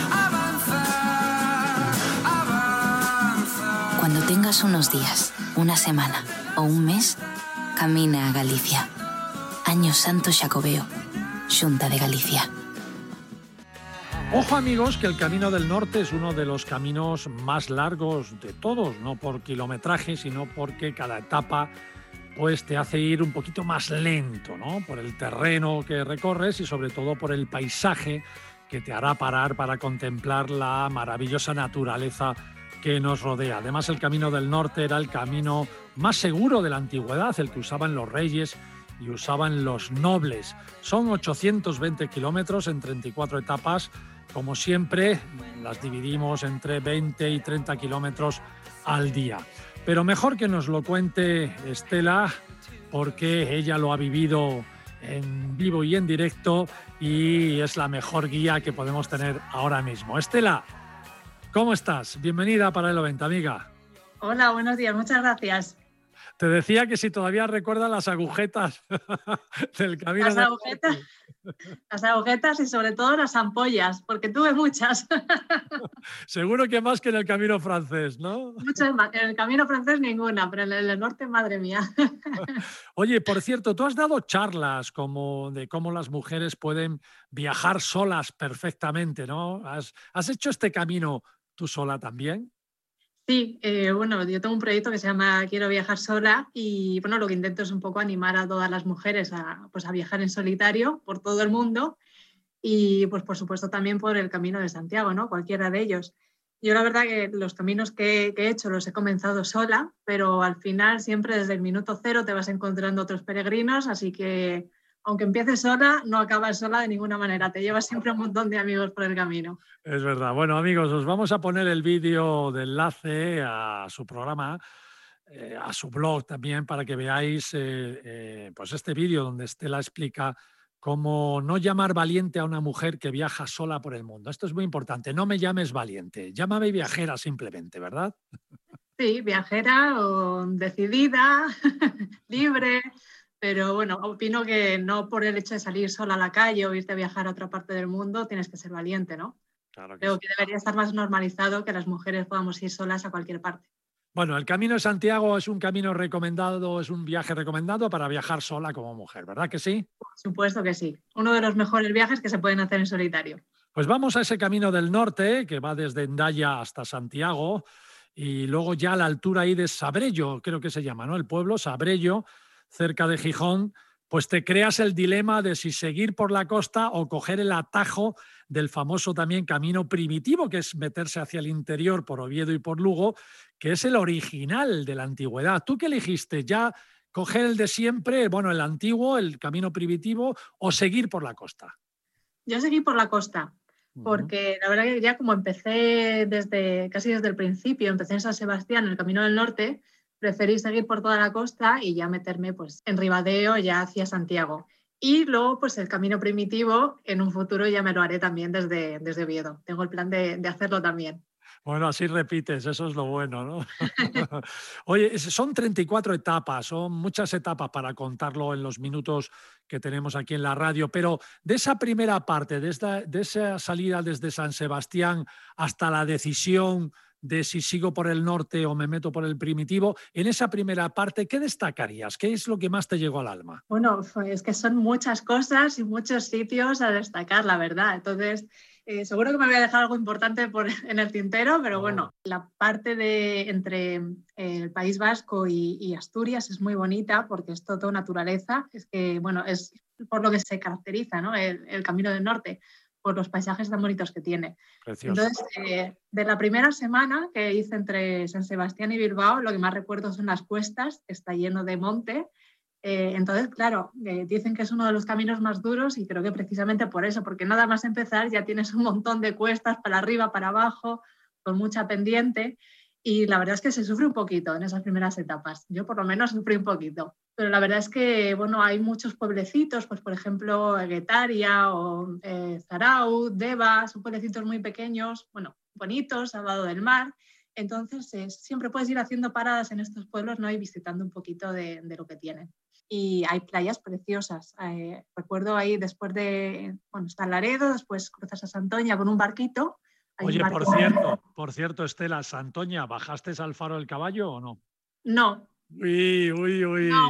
Avanza, avanza. Cuando tengas unos días, una semana o un mes, camina a Galicia. Año Santo Xacobeo, Xunta de Galicia. Ojo amigos, que el Camino del Norte es uno de los caminos más largos de todos, no por kilometraje, sino porque cada etapa pues te hace ir un poquito más lento, ¿no? Por el terreno que recorres y sobre todo por el paisaje que te hará parar para contemplar la maravillosa naturaleza que nos rodea. Además, el Camino del Norte era el camino más seguro de la antigüedad, el que usaban los reyes y usaban los nobles. Son 820 kilómetros en 34 etapas. Como siempre, las dividimos entre 20 y 30 kilómetros al día. Pero mejor que nos lo cuente Estela, porque ella lo ha vivido en vivo y en directo y es la mejor guía que podemos tener ahora mismo. Estela, ¿cómo estás? Bienvenida a Paralelo 20, amiga. Hola, buenos días, muchas gracias. Te decía que si todavía recuerdas las agujetas del Camino. Las agujetas y sobre todo las ampollas, porque tuve muchas. Seguro que más que en el Camino francés, ¿no? Muchas más. En el Camino francés ninguna, pero en el norte, madre mía. Oye, por cierto, tú has dado charlas de cómo las mujeres pueden viajar solas perfectamente, ¿no? ¿Has hecho este camino tú sola también? Sí, bueno, yo tengo un proyecto que se llama Quiero viajar sola y bueno, lo que intento es un poco animar a todas las mujeres a viajar en solitario por todo el mundo y pues por supuesto también por el Camino de Santiago, ¿no? Cualquiera de ellos. Yo la verdad que los caminos que he hecho los he comenzado sola, pero al final siempre desde el minuto cero te vas encontrando otros peregrinos, así que aunque empieces sola, no acabas sola de ninguna manera, te llevas siempre un montón de amigos por el camino. Es verdad. Bueno, amigos, os vamos a poner el vídeo de enlace a su programa, a su blog también, para que veáis pues este vídeo donde Estela explica cómo no llamar valiente a una mujer que viaja sola por el mundo. Esto es muy importante, no me llames valiente, llámame viajera simplemente, ¿verdad? Sí, viajera o decidida, libre. Pero bueno, opino que no por el hecho de salir sola a la calle o irte a viajar a otra parte del mundo tienes que ser valiente, ¿no? Claro que Creo sí. que debería estar más normalizado que las mujeres podamos ir solas a cualquier parte. Bueno, el Camino de Santiago es un camino recomendado, es un viaje recomendado para viajar sola como mujer, ¿verdad que sí? Por supuesto que sí. Uno de los mejores viajes que se pueden hacer en solitario. Pues vamos a ese Camino del Norte que va desde Hendaya hasta Santiago y luego ya a la altura ahí de Sabrello, creo que se llama, ¿no? El pueblo, Sabrello, cerca de Gijón, pues te creas el dilema de si seguir por la costa o coger el atajo del famoso también camino primitivo, que es meterse hacia el interior por Oviedo y por Lugo, que es el original de la antigüedad. ¿Tú qué elegiste? ¿Ya coger el de siempre, bueno, el antiguo, el camino primitivo, o seguir por la costa? Yo seguí por la costa, porque la verdad que ya como empecé casi desde el principio, empecé en San Sebastián, en el Camino del Norte, preferí seguir por toda la costa y ya meterme pues en Ribadeo, ya hacia Santiago. Y luego pues el camino primitivo, en un futuro ya me lo haré también desde Oviedo. Tengo el plan de hacerlo también. Bueno, así repites, eso es lo bueno, ¿no? Oye, son 34 etapas, son muchas etapas para contarlo en los minutos que tenemos aquí en la radio, pero de esa primera parte, de esa salida desde San Sebastián hasta la decisión de si sigo por el norte o me meto por el primitivo, en esa primera parte, ¿qué destacarías? ¿Qué es lo que más te llegó al alma? Bueno, es que son muchas cosas y muchos sitios a destacar, la verdad. Entonces, seguro que me voy a dejar algo importante en el tintero, pero bueno, la parte entre el País Vasco y Asturias es muy bonita porque es todo naturaleza. Es que, bueno, es por lo que se caracteriza, ¿no? El Camino del Norte, por los paisajes tan bonitos que tiene. Precioso. Entonces, de la primera semana que hice entre San Sebastián y Bilbao, lo que más recuerdo son las cuestas, que está lleno de monte. Entonces, claro, dicen que es uno de los caminos más duros y creo que precisamente por eso, porque nada más empezar ya tienes un montón de cuestas para arriba, para abajo, con mucha pendiente. Y la verdad es que se sufre un poquito en esas primeras etapas. Yo por lo menos sufrí un poquito. Pero la verdad es que, bueno, hay muchos pueblecitos, pues por ejemplo, Guetaria o Zarau, Deva, son pueblecitos muy pequeños, bueno, bonitos, al lado del mar. Entonces, siempre puedes ir haciendo paradas en estos pueblos, ¿no? Y visitando un poquito de lo que tienen. Y hay playas preciosas. Recuerdo ahí después está Laredo, después cruzas a Santoña con un barquito. Oye, por cierto, Estela, Santoña, ¿bajaste al Faro del Caballo o no? No. Uy. No.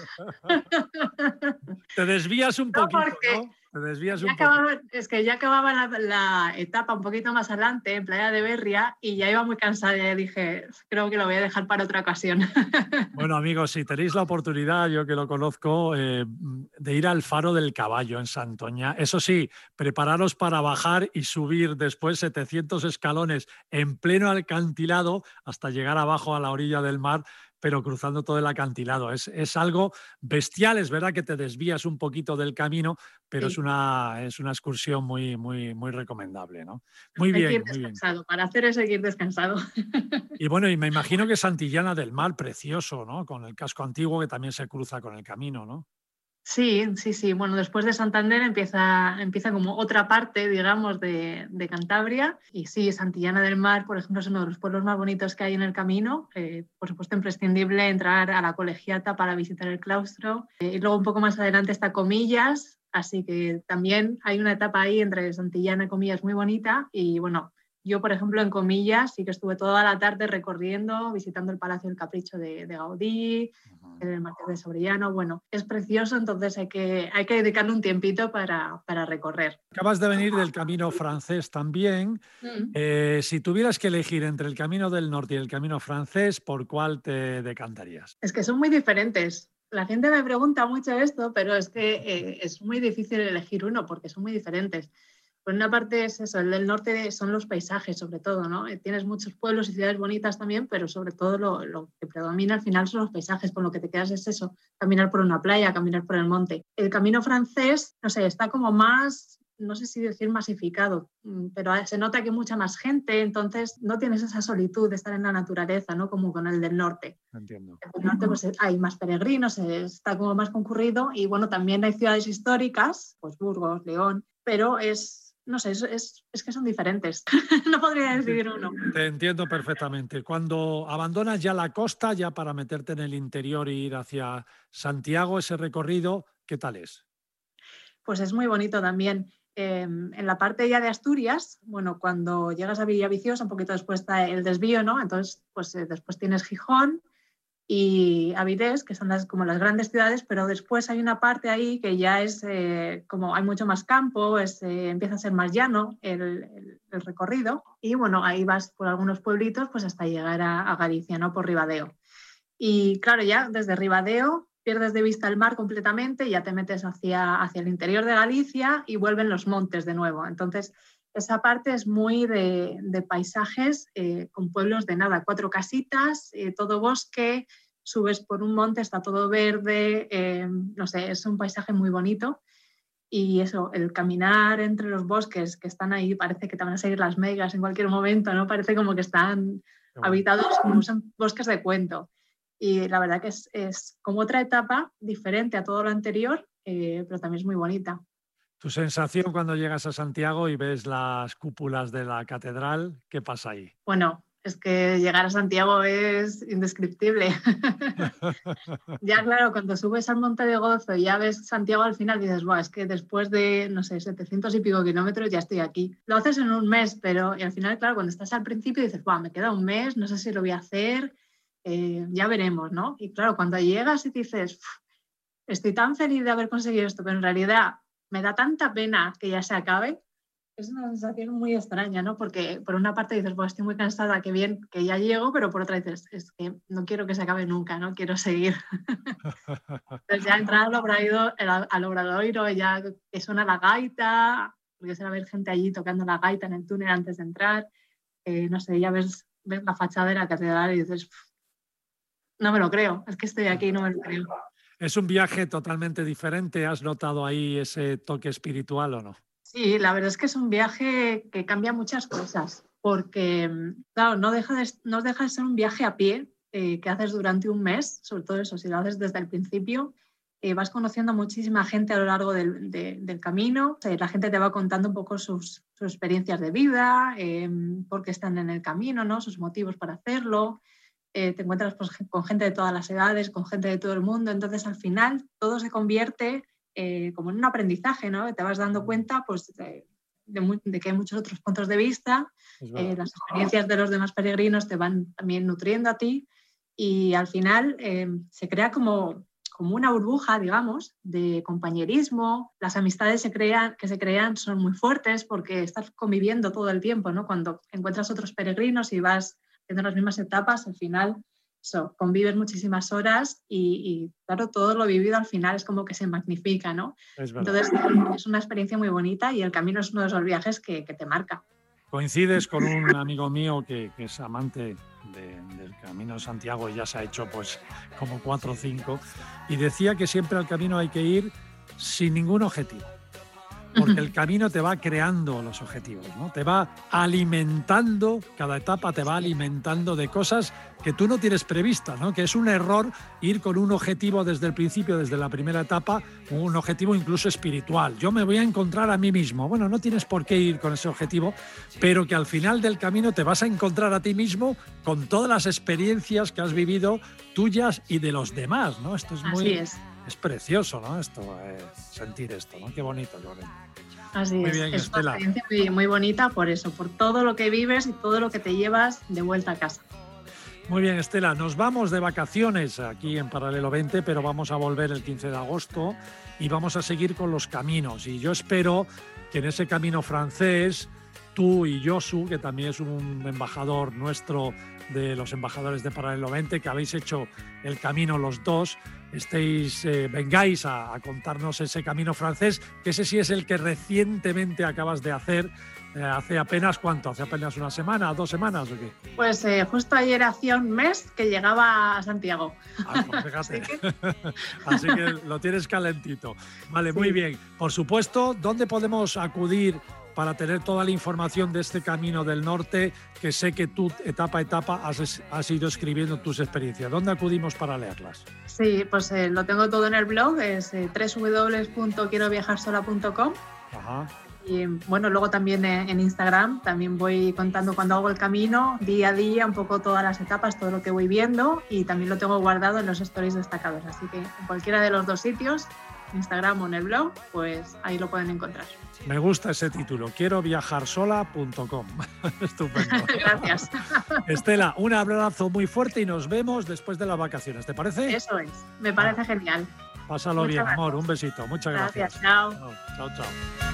Te desvías un poquito, ¿no? Te desvías un poquito. Es que ya acababa la etapa un poquito más adelante, en Playa de Berria, y ya iba muy cansada y dije, creo que lo voy a dejar para otra ocasión. Bueno, amigos, si tenéis la oportunidad, yo que lo conozco, de ir al Faro del Caballo en Santoña, eso sí, prepararos para bajar y subir después 700 escalones en pleno acantilado hasta llegar abajo a la orilla del mar, pero cruzando todo el acantilado. Es algo bestial, es verdad que te desvías un poquito del camino, pero sí, es una excursión muy, muy, muy recomendable, ¿no? Muy bien. Hay que ir descansado, para hacer eso hay que ir descansado. Y bueno, y me imagino que Santillana del Mar, precioso, ¿no? Con el casco antiguo que también se cruza con el camino, ¿no? Sí. Bueno, después de Santander empieza como otra parte, digamos, de Cantabria. Y sí, Santillana del Mar, por ejemplo, es uno de los pueblos más bonitos que hay en el camino. Por supuesto, imprescindible entrar a la Colegiata para visitar el claustro. Y luego un poco más adelante está Comillas, así que también hay una etapa ahí entre Santillana y Comillas muy bonita. Y bueno, yo, por ejemplo, en Comillas sí que estuve toda la tarde recorriendo, visitando el Palacio del Capricho de Gaudí, el Marqués de Sobrellano. Bueno, es precioso, entonces hay que dedicarle un tiempito para recorrer. Acabas de venir del Camino Francés también. Si tuvieras que elegir entre el Camino del Norte y el Camino Francés, ¿por cuál te decantarías? Es que son muy diferentes. La gente me pregunta mucho esto, pero es que es muy difícil elegir uno porque son muy diferentes. Por una parte es eso, el del norte son los paisajes sobre todo, ¿no? Tienes muchos pueblos y ciudades bonitas también, pero sobre todo lo que predomina al final son los paisajes, con lo que te quedas es eso, caminar por una playa, caminar por el monte. El camino francés, no sé, está como más, no sé si decir masificado, pero se nota que hay mucha más gente, entonces no tienes esa solitud de estar en la naturaleza, ¿no? Como con el del norte. Entiendo. En el norte pues hay más peregrinos, está como más concurrido y bueno, también hay ciudades históricas, pues Burgos, León, pero no sé, es que son diferentes. No podría decidir uno. Te entiendo perfectamente. Cuando abandonas ya la costa, ya para meterte en el interior e ir hacia Santiago, ese recorrido, ¿qué tal es? Pues es muy bonito también. En la parte ya de Asturias, bueno, cuando llegas a Villaviciosa, un poquito después está el desvío, ¿no? Entonces, pues después tienes Gijón y Avilés, que son como las grandes ciudades, pero después hay una parte ahí que ya es como hay mucho más campo, empieza a ser más llano el recorrido y bueno, ahí vas por algunos pueblitos pues hasta llegar a Galicia, ¿no? Por Ribadeo. Y claro, ya desde Ribadeo pierdes de vista el mar completamente, ya te metes hacia el interior de Galicia y vuelven los montes de nuevo. Entonces, esa parte es muy de paisajes con pueblos de nada, 4 casitas, todo bosque, subes por un monte, está todo verde, no sé, es un paisaje muy bonito. Y eso, el caminar entre los bosques que están ahí, parece que te van a seguir las megas en cualquier momento, ¿no? Parece como que están habitados como son bosques de cuento. Y la verdad que es como otra etapa diferente a todo lo anterior, pero también es muy bonita. Tu sensación cuando llegas a Santiago y ves las cúpulas de la catedral, ¿qué pasa ahí? Bueno, es que llegar a Santiago es indescriptible. Ya claro, cuando subes al Monte de Gozo y ya ves Santiago al final dices, buah, es que después de, no sé, 700 y pico kilómetros ya estoy aquí. Lo haces en un mes, pero y al final, claro, cuando estás al principio dices, buah, me queda un mes, no sé si lo voy a hacer, ya veremos, ¿no? Y claro, cuando llegas y dices, estoy tan feliz de haber conseguido esto, pero en realidad me da tanta pena que ya se acabe. Es una sensación muy extraña, ¿no? Porque por una parte dices, bueno, estoy muy cansada, qué bien que ya llego, pero por otra dices, es que no quiero que se acabe nunca, no quiero seguir. Entonces ya entrar al Obradoiro, ya que suena la gaita, porque se va a ver gente allí tocando la gaita en el túnel antes de entrar. No sé, ya ves la fachada de la catedral y dices, no me lo creo, es que estoy aquí y no me lo creo. Es un viaje totalmente diferente. ¿Has notado ahí ese toque espiritual o no? Sí, la verdad es que es un viaje que cambia muchas cosas, porque, claro, no deja de ser un viaje a pie que haces durante un mes, sobre todo eso, si lo haces desde el principio. Vas conociendo a muchísima gente a lo largo del camino. La gente te va contando un poco sus experiencias de vida, por qué están en el camino, ¿no? Sus motivos para hacerlo. Te encuentras pues, con gente de todas las edades, con gente de todo el mundo. Entonces, al final, todo se convierte como en un aprendizaje, ¿no? Te vas dando cuenta pues, de que hay muchos otros puntos de vista. Las experiencias de los demás peregrinos te van también nutriendo a ti. Y al final se crea como una burbuja, digamos, de compañerismo. Las amistades que se crean son muy fuertes porque estás conviviendo todo el tiempo, ¿no? Cuando encuentras otros peregrinos y vas haciendo las mismas etapas, al final convives muchísimas horas y, claro, todo lo vivido al final es como que se magnifica, ¿no? Entonces es una experiencia muy bonita y el camino es uno de esos viajes que te marca. Coincides con un amigo mío que es amante del Camino de Santiago y ya se ha hecho pues como 4 o 5 y decía que siempre al camino hay que ir sin ningún objetivo, porque el camino te va creando los objetivos, ¿no? Te va alimentando, cada etapa te va alimentando de cosas que tú no tienes previstas, ¿no? Que es un error ir con un objetivo desde el principio, desde la primera etapa, un objetivo incluso espiritual. Yo me voy a encontrar a mí mismo. Bueno, no tienes por qué ir con ese objetivo, pero que al final del camino te vas a encontrar a ti mismo con todas las experiencias que has vivido tuyas y de los demás, ¿no? Esto es muy... Así es. Es precioso, ¿no? Sentir esto, ¿no? Qué bonito, qué bonito. Así muy es. bien, es Estela. Una experiencia muy, muy bonita por eso, por todo lo que vives y todo lo que te llevas de vuelta a casa. Muy bien, Estela, nos vamos de vacaciones aquí en Paralelo 20, pero vamos a volver el 15 de agosto y vamos a seguir con los caminos. Y yo espero que en ese camino francés, tú y Josu, que también es un embajador nuestro de los embajadores de Paralelo 20, que habéis hecho el camino los dos, vengáis a contarnos ese camino francés, que ese sí es el que recientemente acabas de hacer. ¿Hace apenas cuánto? ¿Hace apenas una semana, 2 semanas o qué? Pues justo ayer hacía un mes que llegaba a Santiago. Pues fíjate. Así que lo tienes calentito. Vale, sí. Muy bien. Por supuesto, ¿dónde podemos acudir para tener toda la información de este Camino del Norte, que sé que tú etapa a etapa has ido escribiendo tus experiencias? ¿Dónde acudimos para leerlas? Sí, pues lo tengo todo en el blog, es www.quieroviajarsola.com. Ajá. Y bueno, luego también en Instagram también voy contando cuando hago el camino, día a día, un poco todas las etapas, todo lo que voy viendo, y también lo tengo guardado en los stories destacados. Así que en cualquiera de los 2 sitios, Instagram o en el blog, pues ahí lo pueden encontrar. Me gusta ese título, quieroviajarsola.com. Estupendo. Gracias. Estela, un abrazo muy fuerte y nos vemos después de las vacaciones, ¿te parece? Eso es, me parece genial. Pásalo Muchas bien, gracias. amor, un besito. Muchas gracias. Chao. Chao, chao.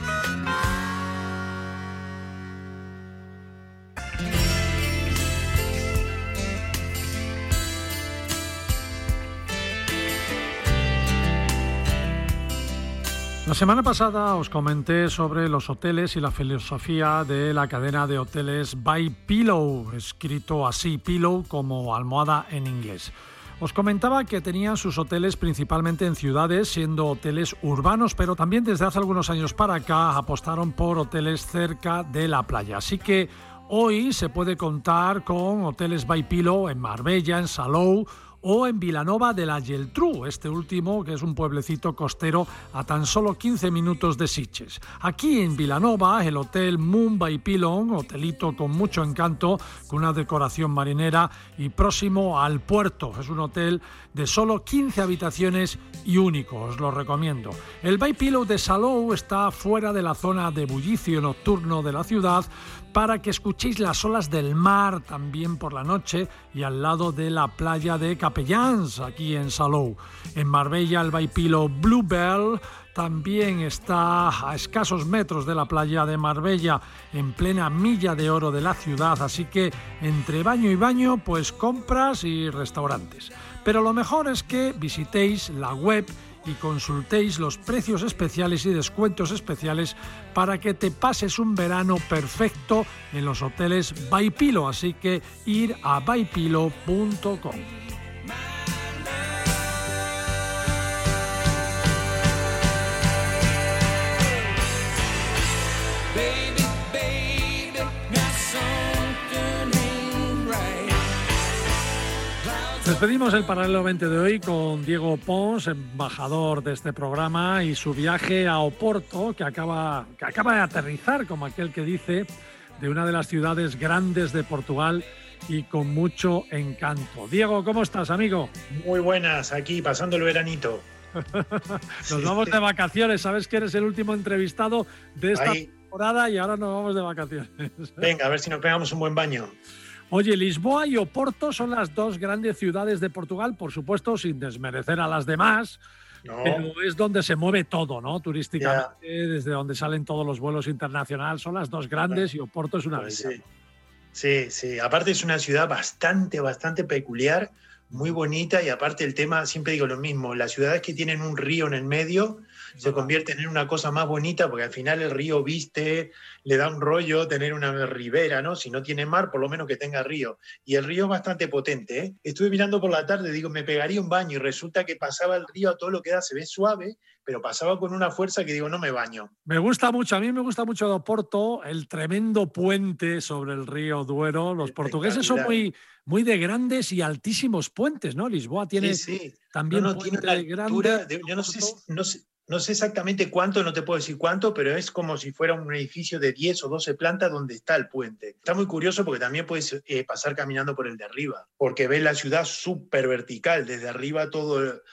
La semana pasada os comenté sobre los hoteles y la filosofía de la cadena de hoteles By Pillow, escrito así, pillow como almohada en inglés. Os comentaba que tenían sus hoteles principalmente en ciudades, siendo hoteles urbanos, pero también desde hace algunos años para acá apostaron por hoteles cerca de la playa. Así que hoy se puede contar con hoteles By Pillow en Marbella, en Salou o en Vilanova de la Geltrú, este último que es un pueblecito costero a tan solo 15 minutos de Sitges. Aquí en Vilanova, el Hotel Moon by Pillow, hotelito con mucho encanto, con una decoración marinera y próximo al puerto. Es un hotel de solo 15 habitaciones y único, os lo recomiendo. El By Pillow de Salou está fuera de la zona de bullicio nocturno de la ciudad, para que escuchéis las olas del mar también por la noche y al lado de la playa de Capellans, aquí en Salou. En Marbella, el By Pillow Bluebell también está a escasos metros de la playa de Marbella, en plena milla de oro de la ciudad, así que entre baño y baño, pues compras y restaurantes. Pero lo mejor es que visitéis la web y consultéis los precios especiales y descuentos especiales para que te pases un verano perfecto en los hoteles By Pillow, así que ir a bypillow.com. Baby, baby, got some Despedimos el Paralelo 20 de hoy con Diego Pons, embajador de este programa, y su viaje a Oporto, que acaba de aterrizar, como aquel que dice, de una de las ciudades grandes de Portugal y con mucho encanto. Diego, ¿cómo estás, amigo? Muy buenas, aquí pasando el veranito. Nos vamos de vacaciones, sabes que eres el último entrevistado de esta temporada y ahora nos vamos de vacaciones. Venga, a ver si nos pegamos un buen baño. Oye, Lisboa y Oporto son las dos grandes ciudades de Portugal, por supuesto, sin desmerecer a las demás, pero es donde se mueve todo, ¿no? Turísticamente, desde donde salen todos los vuelos internacionales, son las dos grandes y Oporto es una de ellas. Sí. Aparte es una ciudad bastante peculiar, muy bonita, y aparte el tema, siempre digo lo mismo, las ciudades que tienen un río en el medio se convierten en una cosa más bonita, porque al final el río viste, le da un rollo tener una ribera, ¿no? Si no tiene mar, por lo menos que tenga río. Y el río es bastante potente, ¿eh? Estuve mirando por la tarde, digo, me pegaría un baño, y resulta que pasaba el río a todo lo que da, se ve suave, pero pasaba con una fuerza que digo, no me baño. Me gusta mucho, a mí me gusta mucho de Oporto, el tremendo puente sobre el río Duero. Los portugueses son muy de grandes y altísimos puentes, ¿no? Lisboa tiene también tiene una altura grande. Yo no sé exactamente cuánto, no te puedo decir cuánto, pero es como si fuera un edificio de 10 o 12 plantas donde está el puente. Está muy curioso porque también puedes pasar caminando por el de arriba, porque ves la ciudad súper vertical, desde arriba todo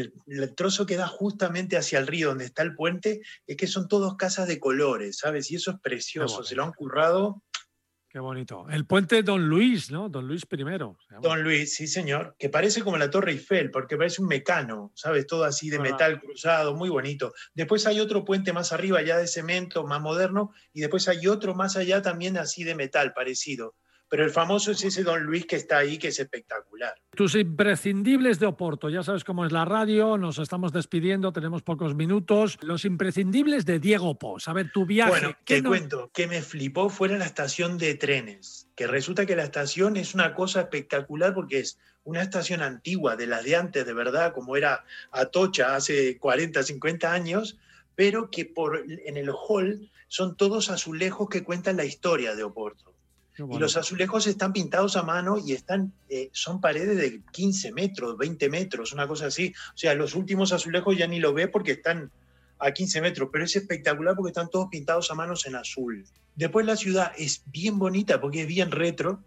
el trozo que da justamente hacia el río donde está el puente, es que son todos casas de colores, ¿sabes? Y eso es precioso, se lo han currado. Qué bonito. El puente Don Luis, ¿no? Don Luis I. Don Luis, sí, señor. Que parece como la Torre Eiffel, porque parece un mecano, ¿sabes? Todo así de metal cruzado, muy bonito. Después hay otro puente más arriba, ya de cemento, más moderno, y después hay otro más allá también así de metal, parecido. Pero el famoso es ese Don Luis que está ahí, que es espectacular. Tus imprescindibles de Oporto, ya sabes cómo es la radio, nos estamos despidiendo, tenemos pocos minutos. Los imprescindibles de Diego Pons. A ver, tu viaje. Bueno, te cuento, que me flipó fuera la estación de trenes, que resulta que la estación es una cosa espectacular porque es una estación antigua, de las de antes, de verdad, como era Atocha hace 40, 50 años, pero que en el hall son todos azulejos que cuentan la historia de Oporto. Bueno. Y los azulejos están pintados a mano y son paredes de 15 metros, 20 metros, una cosa así. O sea, los últimos azulejos ya ni lo ves porque están a 15 metros, pero es espectacular porque están todos pintados a manos en azul. Después la ciudad es bien bonita porque es bien retro,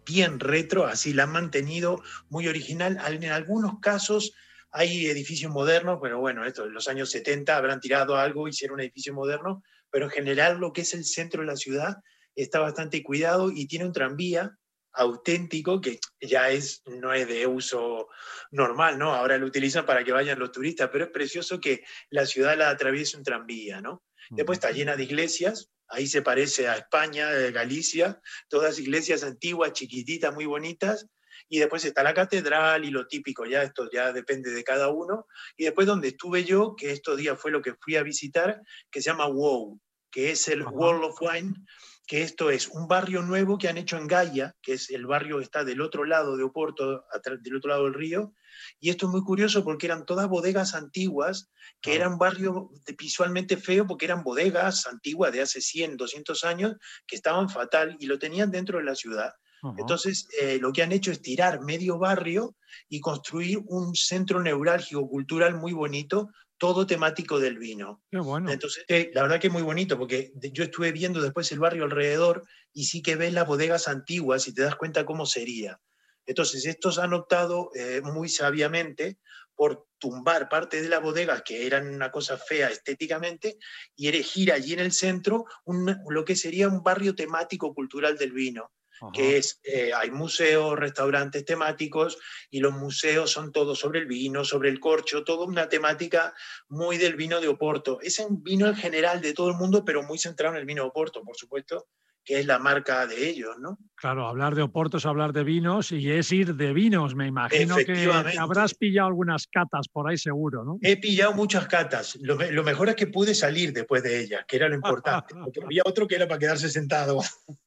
así la han mantenido muy original. En algunos casos hay edificios modernos, pero bueno, esto en los años 70 habrán tirado algo, hicieron un edificio moderno, pero en general lo que es el centro de la ciudad está bastante cuidado y tiene un tranvía auténtico que ya no es de uso normal, ¿no? Ahora lo utilizan para que vayan los turistas, pero es precioso que la ciudad la atraviese un tranvía, ¿no? Después está llena de iglesias, ahí se parece a España, Galicia, todas iglesias antiguas, chiquititas, muy bonitas, y después está la catedral y lo típico, ya esto ya depende de cada uno, y después donde estuve yo, que estos días fue lo que fui a visitar, que se llama WOW, que es el World of Wine, que esto es un barrio nuevo que han hecho en Gaia, que es el barrio que está del otro lado de Oporto, del otro lado del río, y esto es muy curioso porque eran todas bodegas antiguas, que eran barrio visualmente feo porque eran bodegas antiguas de hace 100, 200 años, que estaban fatal y lo tenían dentro de la ciudad. Entonces, lo que han hecho es tirar medio barrio y construir un centro neurálgico cultural muy bonito, todo temático del vino. Qué bueno. Entonces, la verdad que es muy bonito, porque yo estuve viendo después el barrio alrededor y sí que ves las bodegas antiguas y te das cuenta cómo sería. Entonces, estos han optado muy sabiamente por tumbar parte de las bodegas que eran una cosa fea estéticamente y erigir allí en el centro lo que sería un barrio temático cultural del vino. Que hay museos, restaurantes temáticos, y los museos son todos sobre el vino, sobre el corcho, toda una temática muy del vino de Oporto. Es un vino en general de todo el mundo, pero muy centrado en el vino de Oporto, por supuesto, que es la marca de ellos, ¿no? Claro, hablar de Oporto es hablar de vinos y es ir de vinos. Me imagino que habrás pillado algunas catas por ahí seguro, ¿no? He pillado muchas catas. Lo mejor es que pude salir después de ellas, que era lo importante, porque había otro que era para quedarse sentado.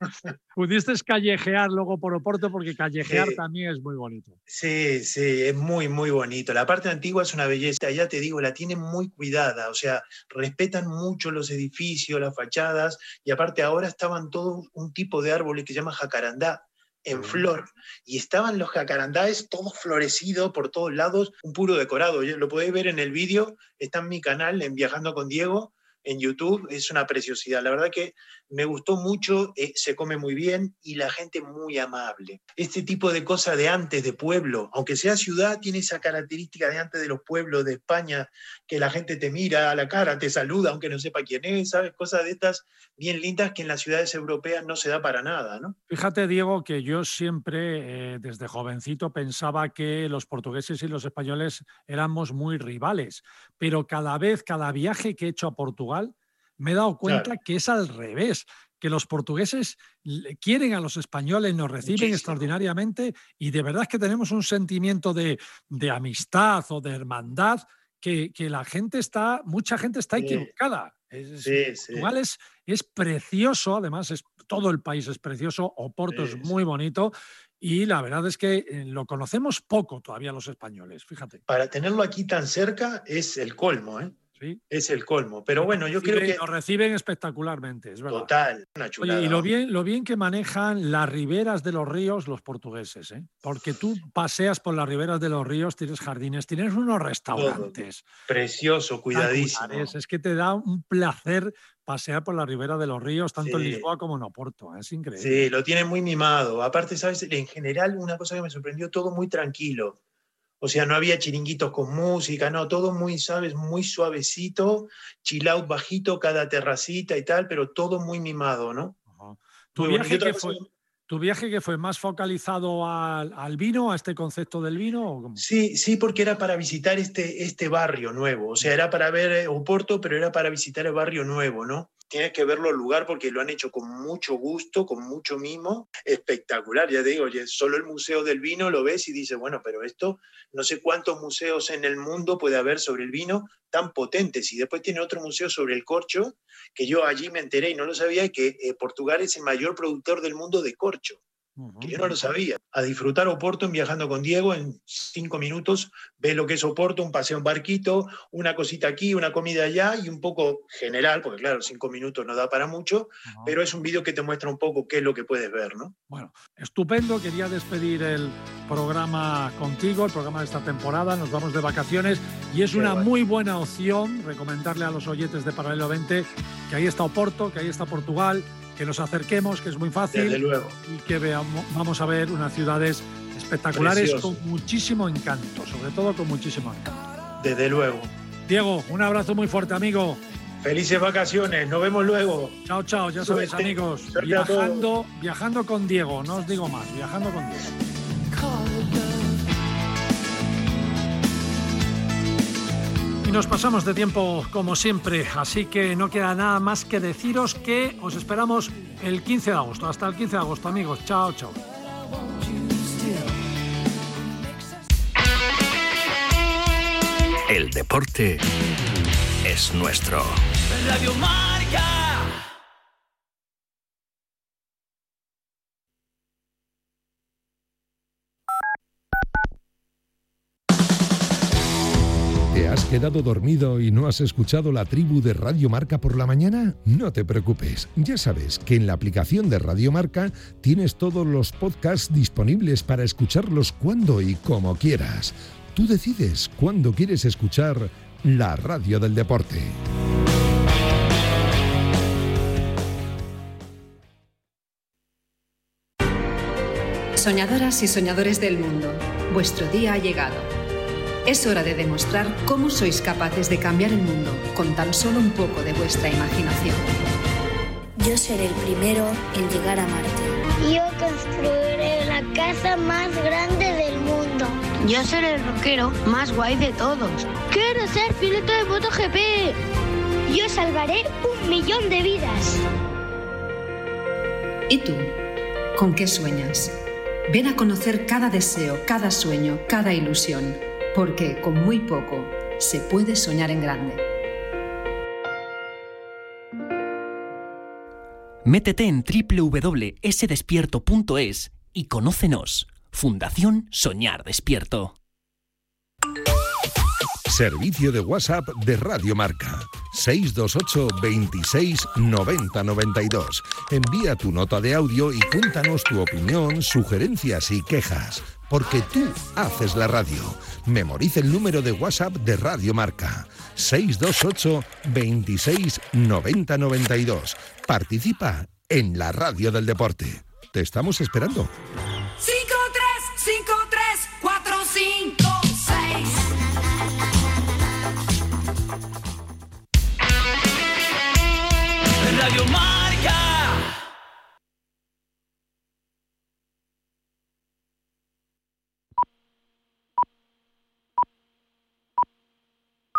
Pudiste callejear luego por Oporto, porque callejear también es muy bonito. Sí, es muy, muy bonito. La parte antigua es una belleza, ya te digo, la tienen muy cuidada, o sea, respetan mucho los edificios, las fachadas, y aparte ahora estaban todos un tipo de árboles que se llama jacarandá, en flor, y estaban los jacarandáes todos florecidos por todos lados, un puro decorado. Lo podéis ver en el vídeo, está en mi canal, en Viajando con Diego, en YouTube, es una preciosidad. La verdad que me gustó mucho, se come muy bien y la gente muy amable. Este tipo de cosas de antes, de pueblo, aunque sea ciudad, tiene esa característica de antes de los pueblos de España, que la gente te mira a la cara, te saluda, aunque no sepa quién es, ¿sabes? Cosas de estas bien lindas que en las ciudades europeas no se da para nada, ¿no? Fíjate, Diego, que yo siempre, desde jovencito, pensaba que los portugueses y los españoles éramos muy rivales, pero cada viaje que he hecho a Portugal, me he dado cuenta que es al revés, que los portugueses quieren a los españoles, nos reciben extraordinariamente y de verdad es que tenemos un sentimiento de amistad o de hermandad que mucha gente está equivocada. Portugal es precioso, además todo el país es precioso, Oporto es muy bonito y la verdad es que lo conocemos poco todavía los españoles, fíjate. Para tenerlo aquí tan cerca es el colmo, ¿eh? Sí. Es el colmo, pero bueno, yo creo que... Nos reciben espectacularmente, es verdad. Total, una chulada. Oye, y lo bien que manejan las riberas de los ríos los portugueses, ¿eh? Porque tú paseas por las riberas de los ríos, tienes jardines, tienes unos restaurantes. Todo. Precioso, cuidadísimo. Es que te da un placer pasear por la ribera de los ríos, tanto en Lisboa como en Oporto. Es increíble. Sí, lo tienen muy mimado. Aparte, ¿sabes? En general, una cosa que me sorprendió, todo muy tranquilo. O sea, no había chiringuitos con música, no, todo muy, ¿sabes? Muy suavecito, chill out bajito, cada terracita y tal, pero todo muy mimado, ¿no? ¿Tu viaje que fue más focalizado al vino, a este concepto del vino? ¿O cómo? Sí, porque era para visitar este barrio nuevo. O sea, era para ver Oporto, pero era para visitar el barrio nuevo, ¿no? Tienes que verlo al lugar porque lo han hecho con mucho gusto, con mucho mimo, espectacular. Ya te digo, solo el Museo del Vino lo ves y dices, bueno, pero esto, no sé cuántos museos en el mundo puede haber sobre el vino tan potentes. Y después tiene otro museo sobre el corcho, que yo allí me enteré y no lo sabía, que Portugal es el mayor productor del mundo de corcho. Que yo no lo sabía. A disfrutar Oporto en Viajando con Diego en 5 minutos, ves lo que es Oporto, un paseo en barquito, una cosita aquí, una comida allá y un poco general, porque claro, 5 minutos no da para mucho, pero es un vídeo que te muestra un poco qué es lo que puedes ver, ¿no? Bueno, estupendo. Quería despedir el programa contigo, el programa de esta temporada. Nos vamos de vacaciones y es una muy buena opción recomendarle a los oyentes de Paralelo 20 que ahí está Oporto, que ahí está Portugal, que nos acerquemos, que es muy fácil. Desde luego. Y que vamos a ver unas ciudades espectaculares. Precioso. Con muchísimo encanto, sobre todo con muchísimo encanto. Desde luego. Diego, un abrazo muy fuerte, amigo. Felices vacaciones, nos vemos luego. Chao, chao, ya sabéis, amigos. Viajando con Diego, no os digo más, Viajando con Diego. Y nos pasamos de tiempo como siempre, así que no queda nada más que deciros que os esperamos el 15 de agosto. Hasta el 15 de agosto, amigos. Chao, chao. El deporte es nuestro. Radio Marca. ¿Te has quedado dormido y no has escuchado la tribu de Radio Marca por la mañana? No te preocupes, ya sabes que en la aplicación de Radio Marca tienes todos los podcasts disponibles para escucharlos cuando y como quieras. Tú decides cuándo quieres escuchar la radio del deporte. Soñadoras y soñadores del mundo, vuestro día ha llegado. Es hora de demostrar cómo sois capaces de cambiar el mundo con tan solo un poco de vuestra imaginación. Yo seré el primero en llegar a Marte. Yo construiré la casa más grande del mundo. Yo seré el rockero más guay de todos. Quiero ser piloto de MotoGP. Yo salvaré 1 millón de vidas. ¿Y tú? ¿Con qué sueñas? Ven a conocer cada deseo, cada sueño, cada ilusión. Porque con muy poco se puede soñar en grande. Métete en www.sdespierto.es y conócenos. Fundación Soñar Despierto. Servicio de WhatsApp de Radio Marca. 628 26 90 92. Envía tu nota de audio y cuéntanos tu opinión, sugerencias y quejas. Porque tú haces la radio. Memoriza el número de WhatsApp de Radio Marca. 628 26 90 92. Participa en la radio del deporte. Te estamos esperando. 5-3-5-3-4-5-6. Radio Marca.